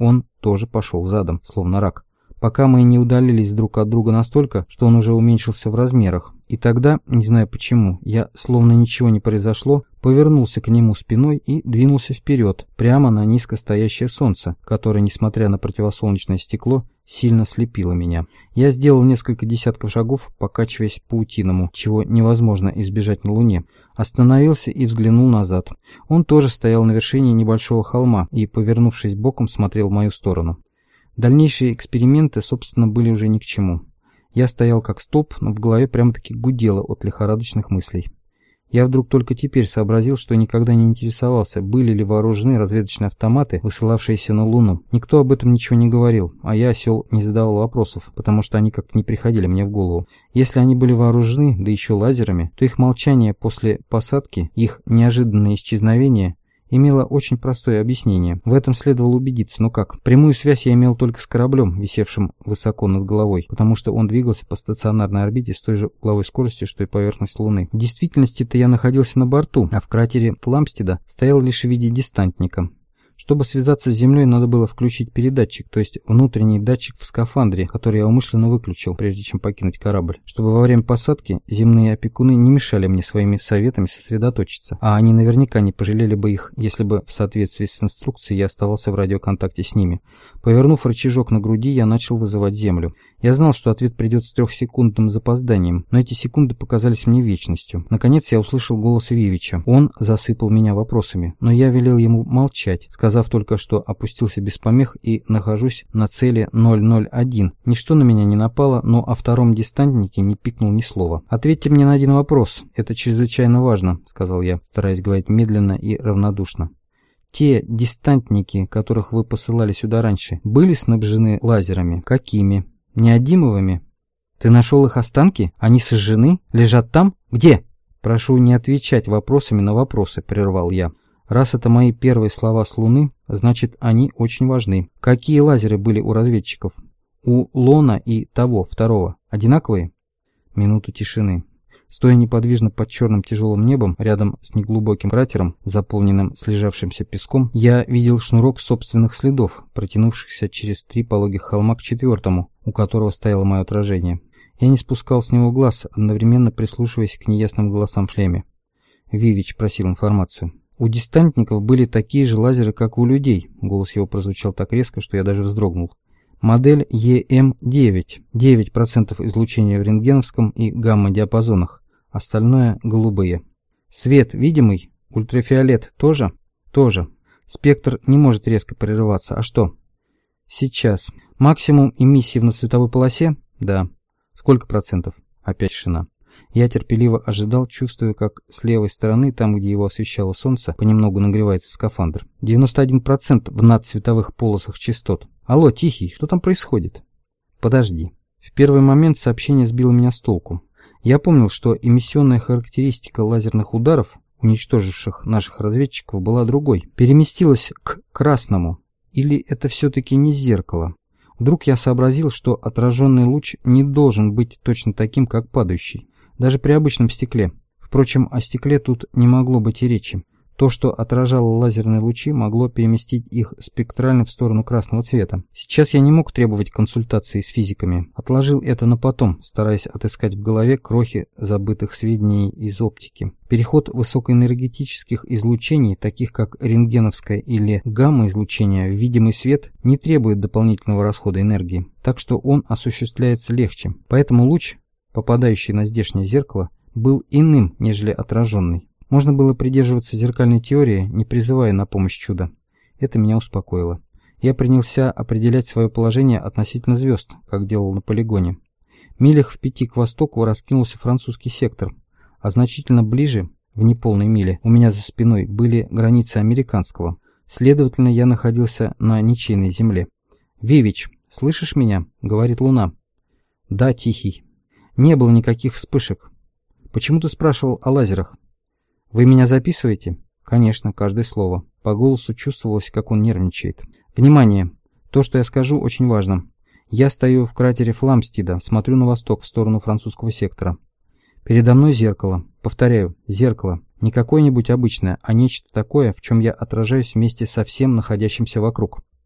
Speaker 1: Он тоже пошел задом, словно рак, пока мы не удалились друг от друга настолько, что он уже уменьшился в размерах. И тогда, не знаю почему, я, словно ничего не произошло, повернулся к нему спиной и двинулся вперед, прямо на низко стоящее солнце, которое, несмотря на противосолнечное стекло, сильно слепило меня. Я сделал несколько десятков шагов, покачиваясь паутиному, чего невозможно избежать на Луне. Остановился и взглянул назад. Он тоже стоял на вершине небольшого холма и, повернувшись боком, смотрел в мою сторону. Дальнейшие эксперименты, собственно, были уже ни к чему. Я стоял как столб, но в голове прямо-таки гудело от лихорадочных мыслей. Я вдруг только теперь сообразил, что никогда не интересовался, были ли вооружены разведочные автоматы, высылавшиеся на Луну. Никто об этом ничего не говорил, а я, осел, не задавал вопросов, потому что они как-то не приходили мне в голову. Если они были вооружены, да еще лазерами, то их молчание после посадки, их неожиданное исчезновение имело очень простое объяснение. В этом следовало убедиться, но как? Прямую связь я имел только с кораблем, висевшим высоко над головой, потому что он двигался по стационарной орбите с той же угловой скоростью, что и поверхность Луны. В действительности-то я находился на борту, а в кратере Фламстеда стоял лишь в виде десантника. Чтобы связаться с Землей, надо было включить передатчик, то есть внутренний датчик в скафандре, который я умышленно выключил, прежде чем покинуть корабль, чтобы во время посадки земные опекуны не мешали мне своими советами сосредоточиться, а они наверняка не пожалели бы их, если бы в соответствии с инструкцией я оставался в радиоконтакте с ними. Повернув рычажок на груди, я начал вызывать Землю. Я знал, что ответ придет с 3-секундным запозданием, но эти секунды показались мне вечностью. Наконец я услышал голос Вивича. Он засыпал меня вопросами, но я велел ему молчать, сказав только, что опустился без помех и нахожусь на цели 001. Ничто на меня не напало, но о втором десантнике не пикнул ни слова. «Ответьте мне на один вопрос. Это чрезвычайно важно», — сказал я, стараясь говорить медленно и равнодушно. «Те десантники, которых вы посылали сюда раньше, были снабжены лазерами? Какими? Неодимовыми? Ты нашел их останки? Они сожжены? Лежат там? Где?» «Прошу не отвечать вопросами на вопросы», — прервал я. «Раз это мои первые слова с Луны, значит, они очень важны. Какие лазеры были у разведчиков? У Лона и того, второго, одинаковые?» Минута тишины. Стоя неподвижно под черным тяжелым небом, рядом с неглубоким кратером, заполненным слежавшимся песком, я видел шнурок собственных следов, протянувшихся через 3 пологих холма к 4-му, у которого стояло мое отражение. Я не спускал с него глаз, одновременно прислушиваясь к неясным голосам в шлеме. Вивич просил информацию. «У десантников были такие же лазеры, как и у людей», — голос его прозвучал так резко, что я даже вздрогнул. «Модель ЕМ-9, 9% излучения в рентгеновском и гамма-диапазонах, остальное голубые. Свет видимый? Ультрафиолет тоже? Тоже. Спектр не может резко прерываться. А что?» «Сейчас. Максимум эмиссии в световой полосе? Да. Сколько процентов?» Опять тишина. Я терпеливо ожидал, чувствуя, как с левой стороны, там, где его освещало солнце, понемногу нагревается скафандр. 91% в надсветовых полосах частот. «Алло, Тихий, что там происходит?» «Подожди». В первый момент сообщение сбило меня с толку. Я помнил, что эмиссионная характеристика лазерных ударов, уничтоживших наших разведчиков, была другой. Переместилась к красному. Или это все-таки не зеркало? Вдруг я сообразил, что отраженный луч не должен быть точно таким, как падающий. Даже при обычном стекле. Впрочем, о стекле тут не могло быть и речи. То, что отражало лазерные лучи, могло переместить их спектрально в сторону красного цвета. Сейчас я не мог требовать консультации с физиками. Отложил это на потом, стараясь отыскать в голове крохи забытых сведений из оптики. Переход высокоэнергетических излучений, таких как рентгеновское или гамма-излучение, в видимый свет не требует дополнительного расхода энергии, так что он осуществляется легче. Поэтому луч, попадающий на здешнее зеркало, был иным, нежели отраженный. Можно было придерживаться зеркальной теории, не призывая на помощь чуда. Это меня успокоило. Я принялся определять свое положение относительно звезд, как делал на полигоне. Милях в 5 к востоку раскинулся французский сектор, а значительно ближе, в неполной миле, у меня за спиной были границы американского. Следовательно, я находился на ничейной земле. «Вивич, слышишь меня?» — говорит Луна. «Да, Тихий. Не было никаких вспышек. Почему ты спрашивал о лазерах?» «Вы меня записываете?» «Конечно, каждое слово». По голосу чувствовалось, как он нервничает. «Внимание! То, что я скажу, очень важно. Я стою в кратере Фламстеда, смотрю на восток, в сторону французского сектора. Передо мной зеркало. Повторяю, зеркало. Не какое-нибудь обычное, а нечто такое, в чем я отражаюсь вместе со всем находящимся вокруг.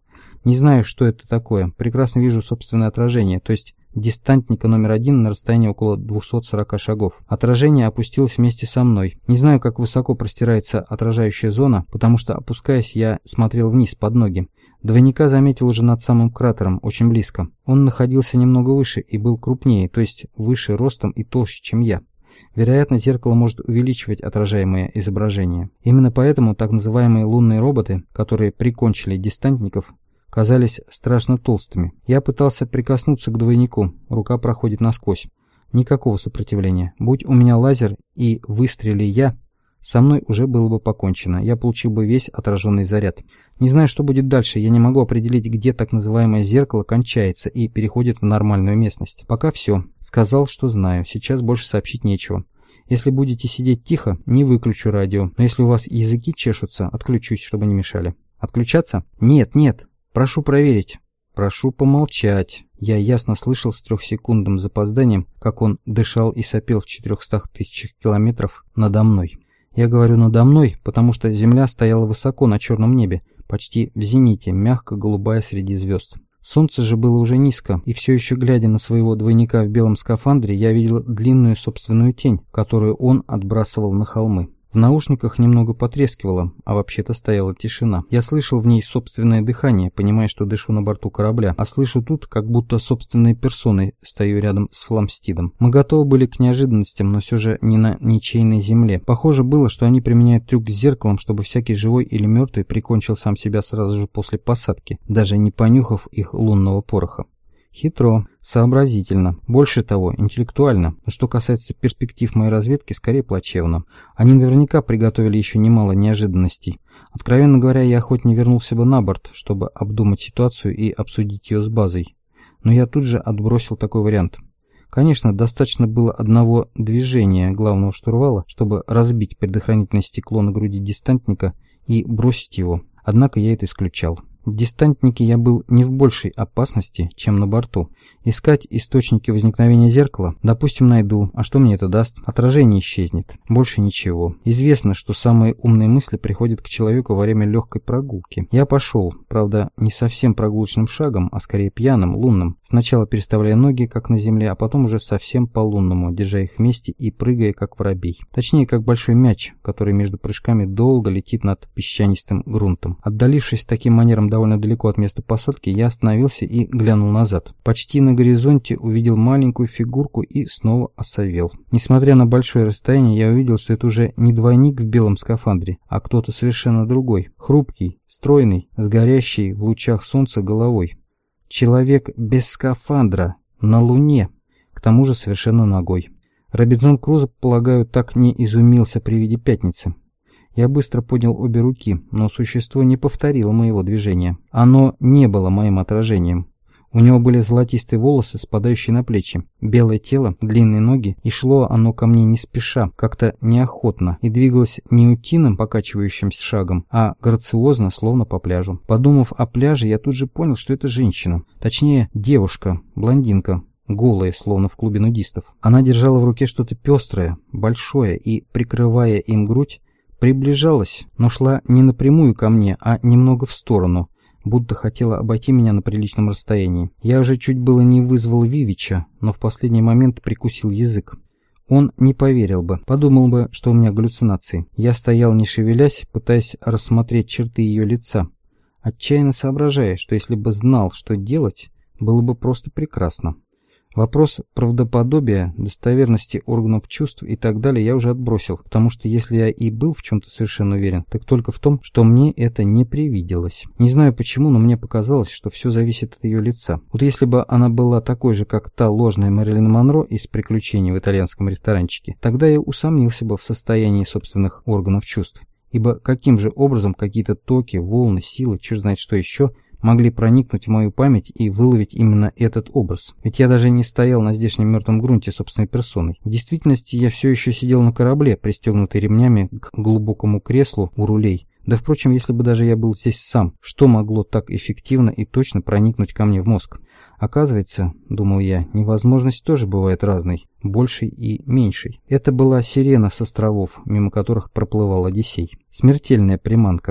Speaker 1: Не знаю, что это такое. Прекрасно вижу собственное отражение, то есть дистантника номер 1 на расстоянии около 240 шагов. Отражение опустилось вместе со мной. Не знаю, как высоко простирается отражающая зона, потому что, опускаясь, я смотрел вниз под ноги. Двойника заметил уже над самым кратером, очень близко. Он находился немного выше и был крупнее, то есть выше ростом и толще, чем я. Вероятно, зеркало может увеличивать отражаемое изображение. Именно поэтому так называемые лунные роботы, которые прикончили дистантников, казались страшно толстыми. Я пытался прикоснуться к двойнику, рука проходит насквозь. Никакого сопротивления. Будь у меня лазер и выстрели я, со мной уже было бы покончено. Я получил бы весь отраженный заряд. Не знаю, что будет дальше. Я не могу определить, где так называемое зеркало кончается и переходит в нормальную местность. Пока все. Сказал, что знаю. Сейчас больше сообщить нечего. Если будете сидеть тихо, не выключу радио. Но если у вас языки чешутся, отключусь, чтобы не мешали. Отключаться? Нет, нет. Прошу проверить. Прошу помолчать. Я ясно слышал с 3-секундным запозданием, как он дышал и сопел в 400 тысячах километров надо мной. Я говорю «надо мной», потому что Земля стояла высоко на черном небе, почти в зените, мягко голубая среди звезд. Солнце же было уже низко, и все еще глядя на своего двойника в белом скафандре, я видел длинную собственную тень, которую он отбрасывал на холмы. В наушниках немного потрескивало, а вообще-то стояла тишина. Я слышал в ней собственное дыхание, понимая, что дышу на борту корабля, а слышу тут, как будто собственной персоной стою рядом с Фламстидом. Мы готовы были к неожиданностям, но все же не на ничейной земле. Похоже было, что они применяют трюк с зеркалом, чтобы всякий живой или мертвый прикончил сам себя сразу же после посадки, даже не понюхав их лунного пороха. Хитро, сообразительно, больше того, интеллектуально. Но что касается перспектив моей разведки, скорее плачевно. Они наверняка приготовили еще немало неожиданностей. Откровенно говоря, я охотнее вернулся бы на борт, чтобы обдумать ситуацию и обсудить ее с базой. Но я тут же отбросил такой вариант. Конечно, достаточно было одного движения главного штурвала, чтобы разбить предохранительное стекло на груди дистантника и бросить его. Однако я это исключал. В дистантнике я был не в большей опасности, чем на борту. Искать источники возникновения зеркала, допустим, найду. А что мне это даст? Отражение исчезнет. Больше ничего. Известно, что самые умные мысли приходят к человеку во время легкой прогулки. Я пошел, правда, не совсем прогулочным шагом, а скорее пьяным, лунным. Сначала переставляя ноги, как на земле, а потом уже совсем по-лунному, держа их вместе и прыгая, как воробей. Точнее, как большой мяч, который между прыжками долго летит над песчанистым грунтом. Отдалившись таким манером довольно далеко от места посадки, я остановился и глянул назад. Почти на горизонте увидел маленькую фигурку и снова осовел. Несмотря на большое расстояние, я увидел, что это уже не двойник в белом скафандре, а кто-то совершенно другой. Хрупкий, стройный, с горящей в лучах солнца головой. Человек без скафандра, на Луне, к тому же совершенно нагой. Робинзон Крузо, полагаю, так не изумился при виде пятницы. Я быстро поднял обе руки, но существо не повторило моего движения. Оно не было моим отражением. У него были золотистые волосы, спадающие на плечи, белое тело, длинные ноги, и шло оно ко мне не спеша, как-то неохотно, и двигалось не утиным покачивающимся шагом, а грациозно, словно по пляжу. Подумав о пляже, я тут же понял, что это женщина, точнее девушка, блондинка, голая, словно в клубе нудистов. Она держала в руке что-то пестрое, большое, и, прикрывая им грудь, приближалась, но шла не напрямую ко мне, а немного в сторону, будто хотела обойти меня на приличном расстоянии. Я уже чуть было не вызвал Вивича, но в последний момент прикусил язык. Он не поверил бы, подумал бы, что у меня галлюцинации. Я стоял не шевелясь, пытаясь рассмотреть черты ее лица, отчаянно соображая, что если бы знал, что делать, было бы просто прекрасно. Вопрос правдоподобия, достоверности органов чувств и так далее я уже отбросил, потому что если я и был в чем-то совершенно уверен, так только в том, что мне это не привиделось. Не знаю почему, но мне показалось, что все зависит от ее лица. Вот если бы она была такой же, как та ложная Мэрилин Монро из «Приключений в итальянском ресторанчике», тогда я усомнился бы в состоянии собственных органов чувств. Ибо каким же образом какие-то токи, волны, силы, черт знает что еще, могли проникнуть в мою память и выловить именно этот образ. Ведь я даже не стоял на здешнем мертвом грунте собственной персоной. В действительности я все еще сидел на корабле, пристегнутый ремнями к глубокому креслу у рулей. Да, впрочем, если бы даже я был здесь сам, что могло так эффективно и точно проникнуть ко мне в мозг? Оказывается, думал я, невозможность тоже бывает разной, большей и меньшей. Это была сирена с островов, мимо которых проплывал Одиссей. Смертельная приманка.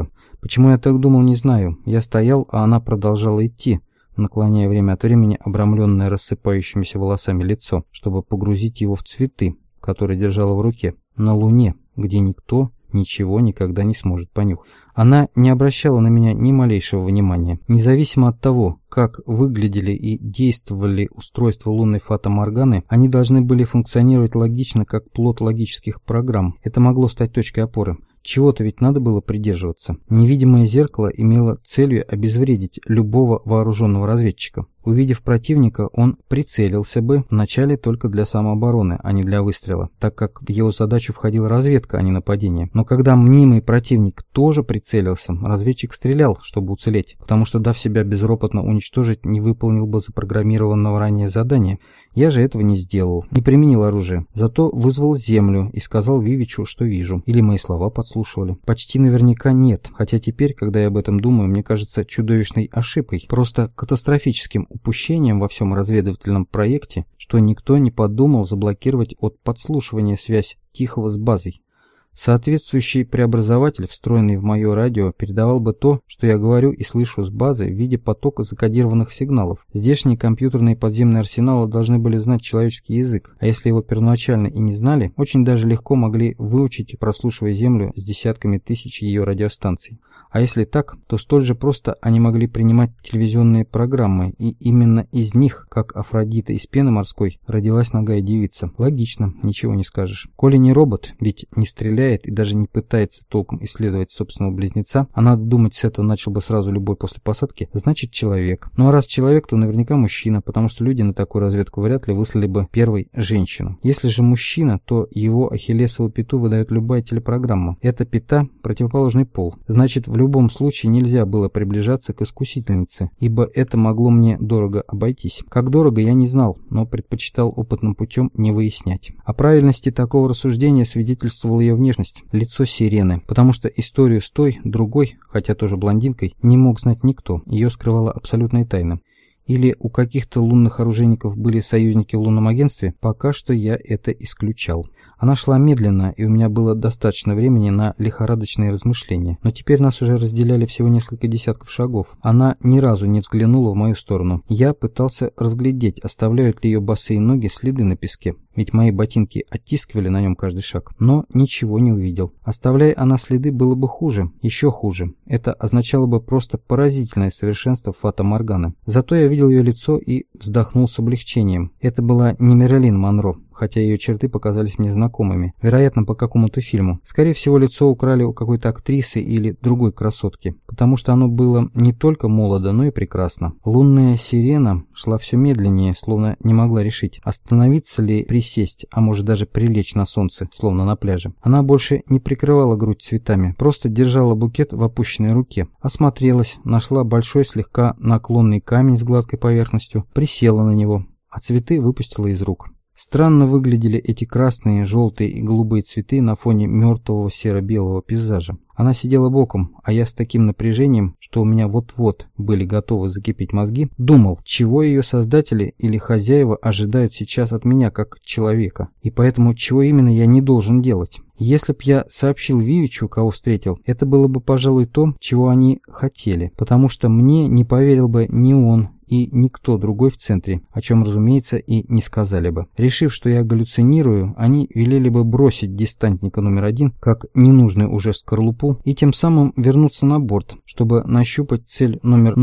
Speaker 1: Почему я так думал, не знаю. Я стоял, а она продолжала идти, наклоняя время от времени обрамленное рассыпающимися волосами лицо, чтобы погрузить его в цветы, которые держала в руке, на Луне, где никто ничего никогда не сможет понюхать. Она не обращала на меня ни малейшего внимания. Независимо от того, как выглядели и действовали устройства лунной фата-морганы, они должны были функционировать логично, как плод логических программ. Это могло стать точкой опоры. Чего-то ведь надо было придерживаться. Невидимое зеркало имело целью обезвредить любого вооруженного разведчика. Увидев противника, он прицелился бы вначале только для самообороны, а не для выстрела, так как в его задачу входила разведка, а не нападение. Но когда мнимый противник тоже прицелился, разведчик стрелял, чтобы уцелеть, потому что, дав себя безропотно уничтожить, не выполнил бы запрограммированного ранее задания. Я же этого не сделал, не применил оружие, зато вызвал землю и сказал Вивичу, что вижу. Или мои слова подслушивали. Почти наверняка нет, хотя теперь, когда я об этом думаю, мне кажется чудовищной ошибкой, просто катастрофическим упущением во всем разведывательном проекте, что никто не подумал заблокировать от подслушивания связь Тихого с базой. Соответствующий преобразователь, встроенный в мое радио, передавал бы то, что я говорю и слышу с базы, в виде потока закодированных сигналов. Здешние компьютерные подземные арсеналы должны были знать человеческий язык, а если его первоначально и не знали, очень даже легко могли выучить, прослушивая Землю с десятками тысяч ее радиостанций. А если так, то столь же просто они могли принимать телевизионные программы, и именно из них, как Афродита из пены морской, родилась нагая девица. Логично, ничего не скажешь. Коли не робот, ведь не стреляет и даже не пытается толком исследовать собственного близнеца, а надо думать, с этого начал бы сразу любой после посадки, значит человек. Ну а раз человек, то наверняка мужчина, потому что люди на такую разведку вряд ли выслали бы первой женщину. Если же мужчина, то его ахиллесову пяту выдает любая телепрограмма. Эта пята – противоположный пол. Значит, в любом случае нельзя было приближаться к искусительнице, ибо это могло мне дорого обойтись. Как дорого, я не знал, но предпочитал опытным путем не выяснять. О правильности такого рассуждения свидетельствовала ее внешность, лицо сирены, потому что историю с той, другой, хотя тоже блондинкой, не мог знать никто, ее скрывала абсолютная тайна. Или у каких-то лунных оружейников были союзники в лунном агентстве, пока что я это исключал. Она шла медленно, и у меня было достаточно времени на лихорадочные размышления. Но теперь нас уже разделяли всего несколько десятков шагов. Она ни разу не взглянула в мою сторону. Я пытался разглядеть, оставляют ли ее босые ноги следы на песке. Ведь мои ботинки оттискивали на нем каждый шаг. Но ничего не увидел. Оставляя она следы, было бы хуже. Еще хуже. Это означало бы просто поразительное совершенство фата-морганы. Зато я видел ее лицо и вздохнул с облегчением. Это была не Мэрилин Монро, хотя ее черты показались мне знакомыми. Вероятно, по какому-то фильму. Скорее всего, лицо украли у какой-то актрисы или другой красотки. Потому что оно было не только молодо, но и прекрасно. Лунная сирена шла все медленнее, словно не могла решить, остановиться ли, присесть, а может даже прилечь на солнце, словно на пляже. Она больше не прикрывала грудь цветами, просто держала букет в опущенной руке. Осмотрелась, нашла большой слегка наклонный камень с гладкой поверхностью, присела на него, а цветы выпустила из рук. Странно выглядели эти красные, желтые и голубые цветы на фоне мертвого серо-белого пейзажа. Она сидела боком, а я с таким напряжением, что у меня вот-вот были готовы закипеть мозги, думал, чего ее создатели или хозяева ожидают сейчас от меня как человека, и поэтому чего именно я не должен делать. Если б я сообщил Вивичу, кого встретил, это было бы, пожалуй, то, чего они хотели, потому что мне не поверил бы ни он, и никто другой в центре, о чем, разумеется, и не сказали бы. Решив, что я галлюцинирую, они велели бы бросить десантника номер 1, как ненужную уже скорлупу, и тем самым вернуться на борт, чтобы нащупать цель номер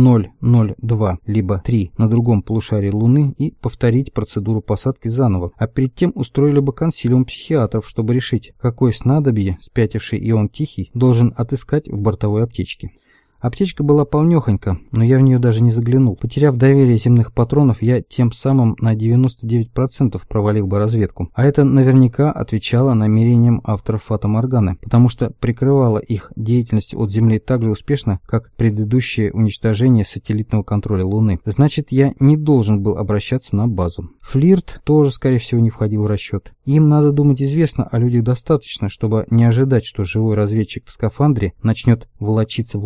Speaker 1: 002, либо 3 на другом полушарии Луны и повторить процедуру посадки заново, а перед тем устроили бы консилиум психиатров, чтобы решить, какое снадобье спятивший Ион Тихий должен отыскать в бортовой аптечке. Аптечка была полнёхонька, но я в нее даже не заглянул. Потеряв доверие земных патронов, я тем самым на 99% провалил бы разведку. А это наверняка отвечало намерениям авторов фата-морганы, потому что прикрывало их деятельность от Земли так же успешно, как предыдущее уничтожение сателлитного контроля Луны. Значит, я не должен был обращаться на базу. Флирт тоже, скорее всего, не входил в расчет. Им, надо думать, известно о людях достаточно, чтобы не ожидать, что живой разведчик в скафандре начнет волочиться в лунном кратере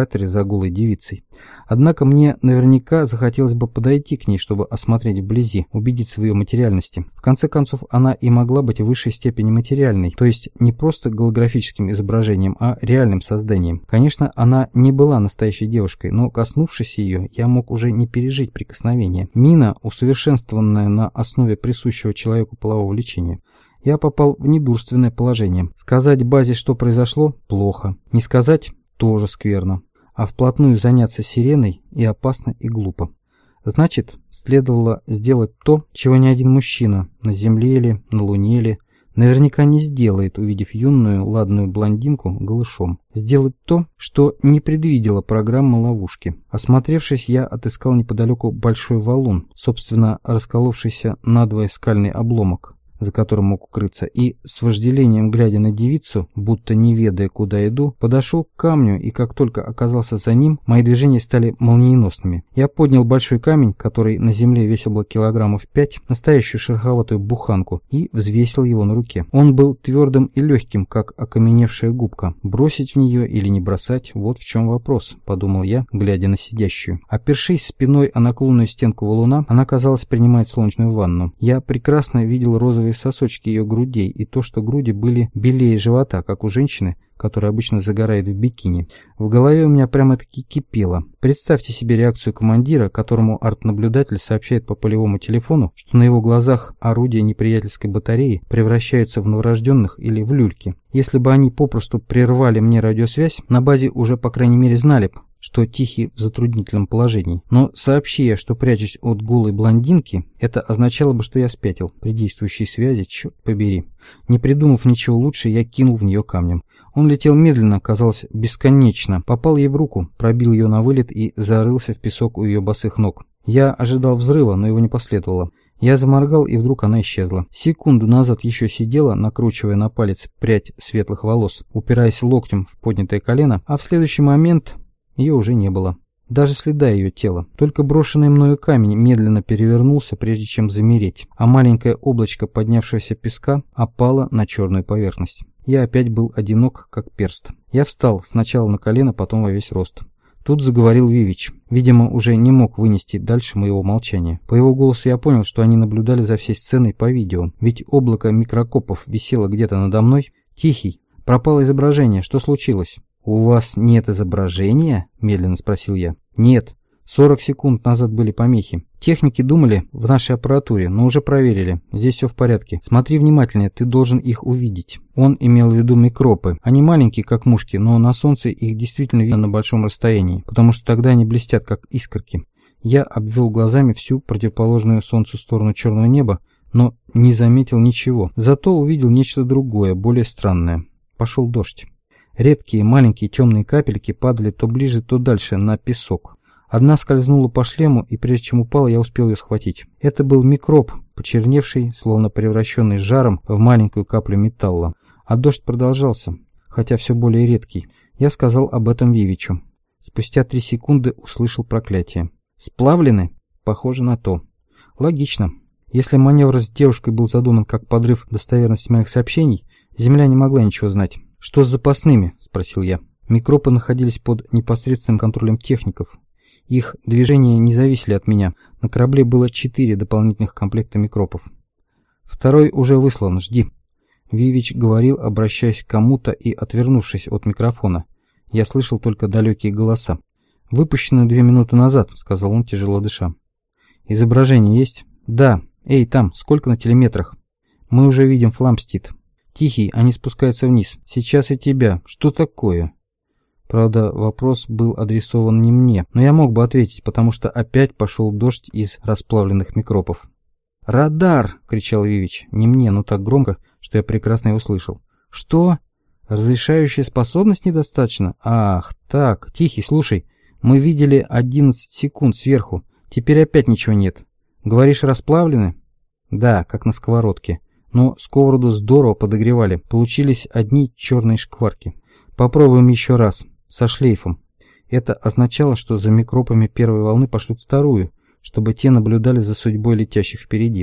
Speaker 1: изоляторе за голой девицей. Однако мне наверняка захотелось бы подойти к ней, чтобы осмотреть вблизи, убедиться в ее материальности. В конце концов, она и могла быть в высшей степени материальной, то есть не просто голографическим изображением, а реальным созданием. Конечно, она не была настоящей девушкой, но, коснувшись ее, я мог уже не пережить прикосновение. Мина, усовершенствованная на основе присущего человеку полового влечения. Я попал в недурственное положение. Сказать базе, что произошло, плохо. Не сказать, тоже скверно. А вплотную заняться сиреной и опасно, и глупо. Значит, следовало сделать то, чего ни один мужчина, на Земле или на Луне или, наверняка не сделает, увидев юную, ладную блондинку голышом. Сделать то, что не предвидела программа ловушки. Осмотревшись, я отыскал неподалеку большой валун, собственно, расколовшийся надвое скальный обломок, за которым мог укрыться, и, с вожделением глядя на девицу, будто не ведая, куда иду, подошел к камню, и как только оказался за ним, мои движения стали молниеносными. Я поднял большой камень, который на земле весил было килограммов 5, настоящую шероховатую буханку, и взвесил его на руке. Он был твердым и легким, как окаменевшая губка. Бросить в нее или не бросать, вот в чем вопрос, подумал я, глядя на сидящую. Опершись спиной о наклонную стенку валуна, она, казалось, принимает солнечную ванну. Я прекрасно видел розовые сосочки ее грудей и то, что груди были белее живота, как у женщины, которая обычно загорает в бикини. В голове у меня прямо-таки кипело. Представьте себе реакцию командира, которому артнаблюдатель сообщает по полевому телефону, что на его глазах орудия неприятельской батареи превращаются в новорожденных или в люльки. Если бы они попросту прервали мне радиосвязь, на базе уже, по крайней мере, знали бы, что Тихий в затруднительном положении. Но сообщи я, что прячусь от голой блондинки, это означало бы, что я спятил. При действующей связи, черт побери. Не придумав ничего лучше, я кинул в нее камнем. Он летел медленно, казалось, бесконечно. Попал ей в руку, пробил ее на вылет и зарылся в песок у ее босых ног. Я ожидал взрыва, но его не последовало. Я заморгал, и вдруг она исчезла. Секунду назад еще сидела, накручивая на палец прядь светлых волос, упираясь локтем в поднятое колено, а в следующий момент ее уже не было. Даже следа ее тела. Только брошенный мною камень медленно перевернулся, прежде чем замереть, а маленькое облачко поднявшегося песка опало на черную поверхность. Я опять был одинок, как перст. Я встал, сначала на колено, потом во весь рост. Тут заговорил Вивич. Видимо, уже не мог вынести дальше моего молчания. По его голосу я понял, что они наблюдали за всей сценой по видео. Ведь облако микрокопов висело где-то надо мной. Тихий. Пропало изображение. Что случилось? «У вас нет изображения?» – медленно спросил я. «Нет. 40 секунд назад были помехи. Техники думали в нашей аппаратуре, но уже проверили. Здесь все в порядке. Смотри внимательнее, ты должен их увидеть». Он имел в виду микропы. Они маленькие, как мушки, но на солнце их действительно видно на большом расстоянии, потому что тогда они блестят, как искорки. Я обвел глазами всю противоположную солнцу сторону черного неба, но не заметил ничего. Зато увидел нечто другое, более странное. Пошел дождь. Редкие маленькие темные капельки падали то ближе, то дальше на песок. Одна скользнула по шлему, и прежде чем упала, я успел ее схватить. Это был микроб, почерневший, словно превращенный жаром в маленькую каплю металла. А дождь продолжался, хотя все более редкий. Я сказал об этом Вивичу. Спустя 3 секунды услышал проклятие. «Сплавлены?» Похоже на то. Логично. Если маневр с девушкой был задуман как подрыв достоверности моих сообщений, Земля не могла ничего знать. «Что с запасными?» – спросил я. Микропы находились под непосредственным контролем техников. Их движения не зависели от меня. На корабле было 4 дополнительных комплекта микропов. «Второй уже выслан, жди». Вивич говорил, обращаясь к кому-то и отвернувшись от микрофона. Я слышал только далекие голоса. «Выпущено 2 минуты назад», – сказал он, тяжело дыша. «Изображение есть?» «Да. Эй, там, сколько на телеметрах?» «Мы уже видим Фламстит». «Тихий, они спускаются вниз. Сейчас и тебя. Что такое?» Правда, вопрос был адресован не мне, но я мог бы ответить, потому что опять пошел дождь из расплавленных микропов. «Радар!» — кричал Вивич. Не мне, но так громко, что я прекрасно его слышал. «Что? Разрешающая способность недостаточно? Ах, так. Тихий, слушай. Мы видели 11 секунд сверху. Теперь опять ничего нет. Говоришь, расплавлены?» «Да, как на сковородке. Но сковороду здорово подогревали. Получились одни черные шкварки. Попробуем еще раз. Со шлейфом». Это означало, что за микропами первой волны пошлют вторую, чтобы те наблюдали за судьбой летящих впереди.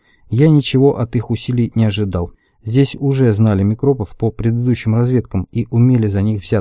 Speaker 1: Я ничего от их усилий не ожидал. Здесь уже знали микропов по предыдущим разведкам и умели за них взяться.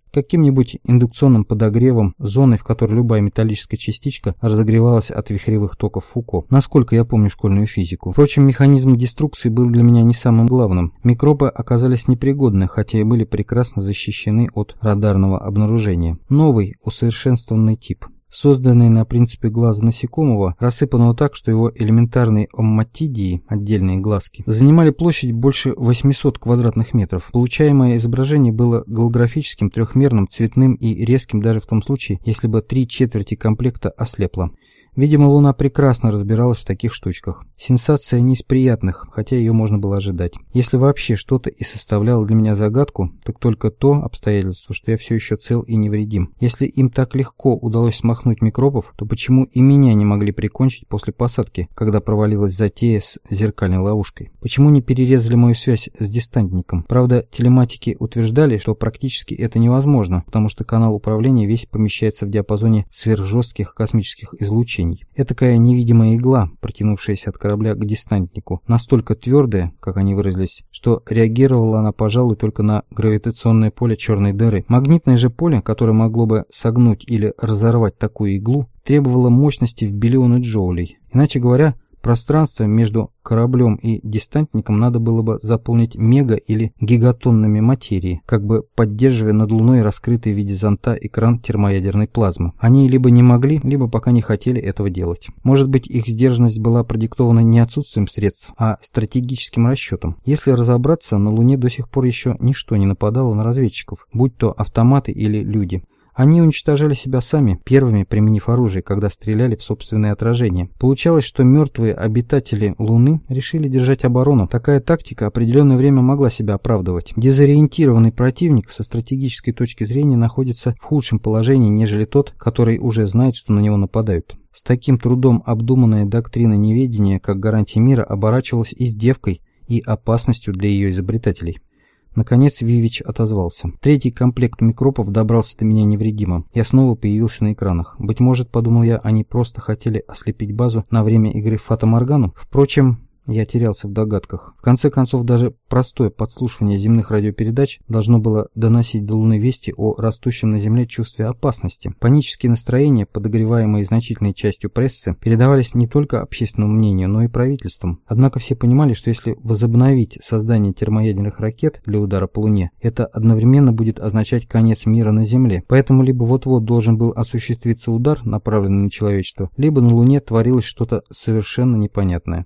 Speaker 1: каким-нибудь индукционным подогревом, зоной, в которой любая металлическая частичка разогревалась от вихревых токов Фуко, насколько я помню школьную физику. Впрочем, механизм деструкции был для меня не самым главным. Микробы оказались непригодны, хотя и были прекрасно защищены от радарного обнаружения. Новый, усовершенствованный тип. Созданный на принципе глаза насекомого, рассыпанного так, что его элементарные омматидии, отдельные глазки, занимали площадь больше 800 квадратных метров. Получаемое изображение было голографическим, трехмерным, цветным и резким даже в том случае, если бы 3/4 комплекта ослепло. Видимо, Луна прекрасно разбиралась в таких штучках. Сенсация не из приятных, хотя ее можно было ожидать. Если вообще что-то и составляло для меня загадку, так только то обстоятельство, что я все еще цел и невредим. Если им так легко удалось смахнуть микробов, то почему и меня не могли прикончить после посадки, когда провалилась затея с зеркальной ловушкой? Почему не перерезали мою связь с дистантником? Правда, телематики утверждали, что практически это невозможно, потому что канал управления весь помещается в диапазоне сверхжестких космических излучений. Этакая невидимая игла, протянувшаяся от корабля к дистантнику, настолько твердая, как они выразились, что реагировала она, пожалуй, только на гравитационное поле черной дыры. Магнитное же поле, которое могло бы согнуть или разорвать такую иглу, требовало мощности в биллионы джоулей. Иначе говоря, пространство между кораблем и дистантником надо было бы заполнить мега- или гигатоннами материи, как бы поддерживая над Луной раскрытый в виде зонта экран термоядерной плазмы. Они либо не могли, либо пока не хотели этого делать. Может быть, их сдержанность была продиктована не отсутствием средств, а стратегическим расчетом. Если разобраться, на Луне до сих пор еще ничто не нападало на разведчиков, будь то автоматы или люди. Они уничтожали себя сами, первыми применив оружие, когда стреляли в собственное отражение. Получалось, что мертвые обитатели Луны решили держать оборону. Такая тактика определенное время могла себя оправдывать. Дезориентированный противник со стратегической точки зрения находится в худшем положении, нежели тот, который уже знает, что на него нападают. С таким трудом обдуманная доктрина неведения, как гарантия мира, оборачивалась издевкой и опасностью для ее изобретателей. Наконец Вивич отозвался. Третий комплект микробов добрался до меня невредимым. Я снова появился на экранах. Быть может, подумал я, они просто хотели ослепить базу на время игры в Фата-Моргану. Впрочем, я терялся в догадках. В конце концов, даже простое подслушивание земных радиопередач должно было доносить до Луны вести о растущем на Земле чувстве опасности. Панические настроения, подогреваемые значительной частью прессы, передавались не только общественному мнению, но и правительствам. Однако все понимали, что если возобновить создание термоядерных ракет для удара по Луне, это одновременно будет означать конец мира на Земле. Поэтому либо вот-вот должен был осуществиться удар, направленный на человечество, либо на Луне творилось что-то совершенно непонятное.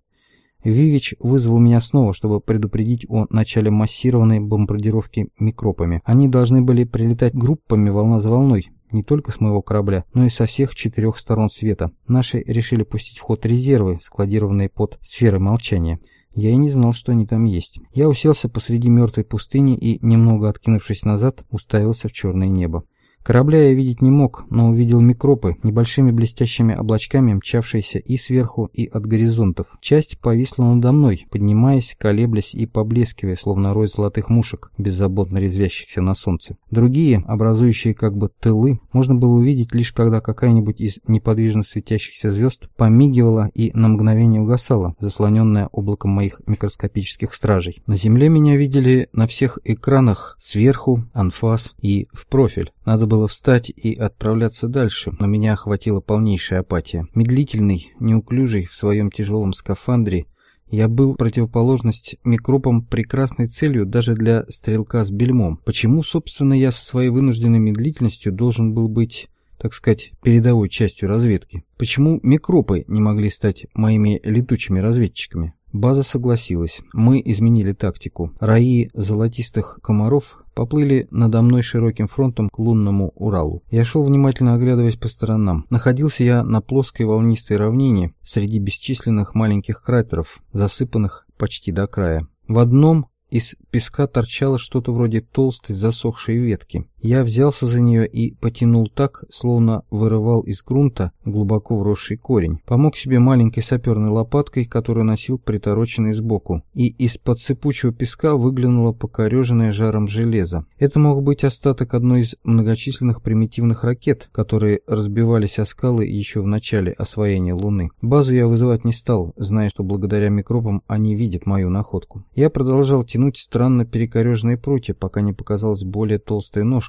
Speaker 1: Вивич вызвал меня снова, чтобы предупредить о начале массированной бомбардировки микробами. Они должны были прилетать группами волна за волной, не только с моего корабля, но и со всех 4 сторон света. Наши решили пустить в ход резервы, складированные под сферой молчания. Я и не знал, что они там есть. Я уселся посреди мертвой пустыни и, немного откинувшись назад, уставился в черное небо. Корабля я видеть не мог, но увидел микробы, небольшими блестящими облачками, мчавшиеся и сверху, и от горизонтов. Часть повисла надо мной, поднимаясь, колеблясь и поблескивая, словно рой золотых мушек, беззаботно резвящихся на солнце. Другие, образующие как бы тылы, можно было увидеть лишь когда какая-нибудь из неподвижно светящихся звезд помигивала и на мгновение угасала, заслоненная облаком моих микроскопических стражей. На Земле меня видели на всех экранах сверху, анфас и в профиль. Надо было встать и отправляться дальше, но меня охватила полнейшая апатия. Медлительный, неуклюжий в своем тяжелом скафандре, я был противоположность микробам прекрасной целью даже для стрелка с бельмом. Почему, собственно, я со своей вынужденной медлительностью должен был быть, так сказать, передовой частью разведки? Почему микробы не могли стать моими летучими разведчиками? База согласилась. Мы изменили тактику. Раи золотистых комаров поплыли надо мной широким фронтом к лунному Уралу. Я шел, внимательно оглядываясь по сторонам. Находился я на плоской волнистой равнине среди бесчисленных маленьких кратеров, засыпанных почти до края. В одном из песка торчало что-то вроде толстой засохшей ветки. Я взялся за нее и потянул так, словно вырывал из грунта глубоко вросший корень. Помог себе маленькой саперной лопаткой, которую носил притороченной сбоку. И из-под сыпучего песка выглянуло покореженное жаром железо. Это мог быть остаток одной из многочисленных примитивных ракет, которые разбивались о скалы еще в начале освоения Луны. Базу я вызывать не стал, зная, что благодаря микробам они видят мою находку. Я продолжал тянуть странно перекореженные прутья, пока не показалась более толстая ножка,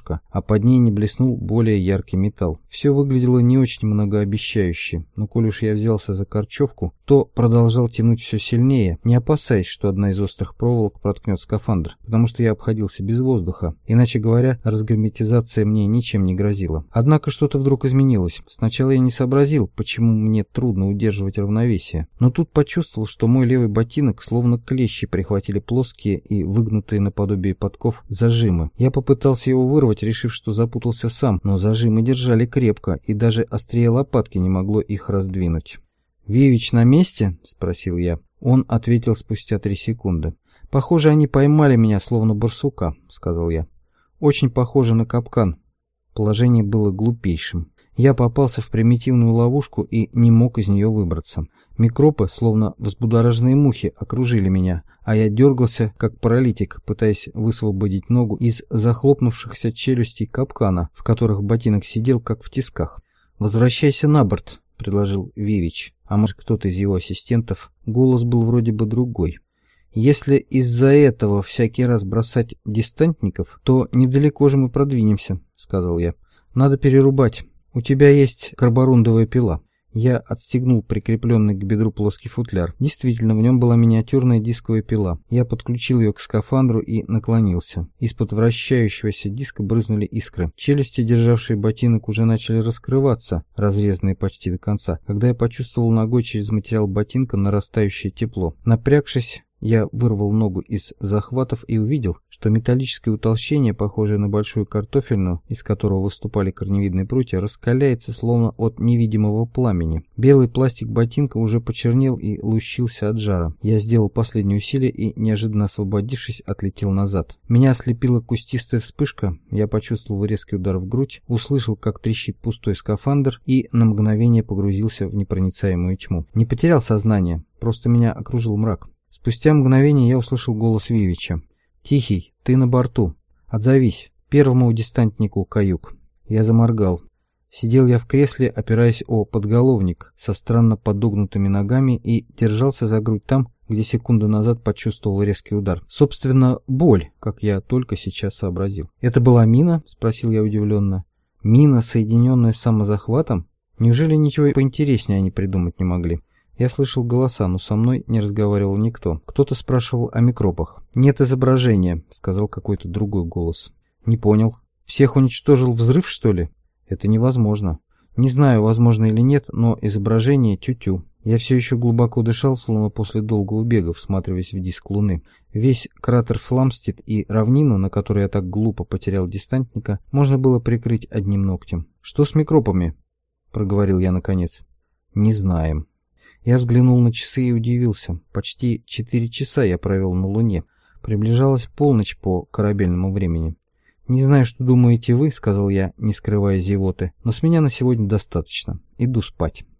Speaker 1: обложка, а под ней не блеснул более яркий металл. Все выглядело не очень многообещающе, но коль уж я взялся за корчевку, то продолжал тянуть все сильнее, не опасаясь, что одна из острых проволок проткнет скафандр, потому что я обходился без воздуха. Иначе говоря, разгерметизация мне ничем не грозила. Однако что-то вдруг изменилось. Сначала я не сообразил, почему мне трудно удерживать равновесие, но тут почувствовал, что мой левый ботинок словно клещи прихватили плоские и выгнутые наподобие подков зажимы. Я попытался его вырвать, решив, что запутался сам, но зажимы держали крепко, и даже острие лопатки не могло их раздвинуть. «Вивич на месте?» – спросил я. Он ответил спустя 3 секунды. «Похоже, они поймали меня, словно барсука», – сказал я. «Очень похоже на капкан». Положение было глупейшим. Я попался в примитивную ловушку и не мог из нее выбраться. Микробы, словно взбудораженные мухи, окружили меня, а я дергался, как паралитик, пытаясь высвободить ногу из захлопнувшихся челюстей капкана, в которых ботинок сидел, как в тисках. «Возвращайся на борт», — предложил Вивич, а может кто-то из его ассистентов. Голос был вроде бы другой. «Если из-за этого всякий раз бросать дистантников, то недалеко же мы продвинемся», — сказал я. «Надо перерубать. У тебя есть карборундовая пила». Я отстегнул прикрепленный к бедру плоский футляр. Действительно, в нем была миниатюрная дисковая пила. Я подключил ее к скафандру и наклонился. Из-под вращающегося диска брызнули искры. Челюсти, державшие ботинок, уже начали раскрываться, разрезанные почти до конца, когда я почувствовал ногой через материал ботинка нарастающее тепло. Напрягшись, я вырвал ногу из захватов и увидел, что металлическое утолщение, похожее на большую картофельную, из которого выступали корневидные прутья, раскаляется словно от невидимого пламени. Белый пластик ботинка уже почернел и лущился от жара. Я сделал последнее усилие и, неожиданно освободившись, отлетел назад. Меня ослепила кустистая вспышка, я почувствовал резкий удар в грудь, услышал, как трещит пустой скафандр и на мгновение погрузился в непроницаемую тьму. Не потерял сознание, просто меня окружил мрак. Спустя мгновение я услышал голос Вивича. «Тихий, ты на борту. Отзовись. Первому десантнику каюк». Я заморгал. Сидел я в кресле, опираясь о подголовник со странно подогнутыми ногами и держался за грудь там, где секунду назад почувствовал резкий удар. Собственно, боль, как я только сейчас сообразил. «Это была мина?» – спросил я удивленно. «Мина, соединенная с самозахватом? Неужели ничего поинтереснее они придумать не могли?» Я слышал голоса, но со мной не разговаривал никто. Кто-то спрашивал о микробах. «Нет изображения», — сказал какой-то другой голос. «Не понял. Всех уничтожил взрыв, что ли?» «Это невозможно. Не знаю, возможно или нет, но изображение тю-тю». Я все еще глубоко дышал, словно после долгого бега, всматриваясь в диск Луны. Весь кратер Фламстед и равнину, на которой я так глупо потерял десантника, можно было прикрыть одним ногтем. «Что с микробами?» — проговорил я наконец. «Не знаем». Я взглянул на часы и удивился. Почти 4 часа я провел на Луне. Приближалась полночь по корабельному времени. «Не знаю, что думаете вы», — сказал я, не скрывая зевоты, «но с меня на сегодня достаточно. Иду спать».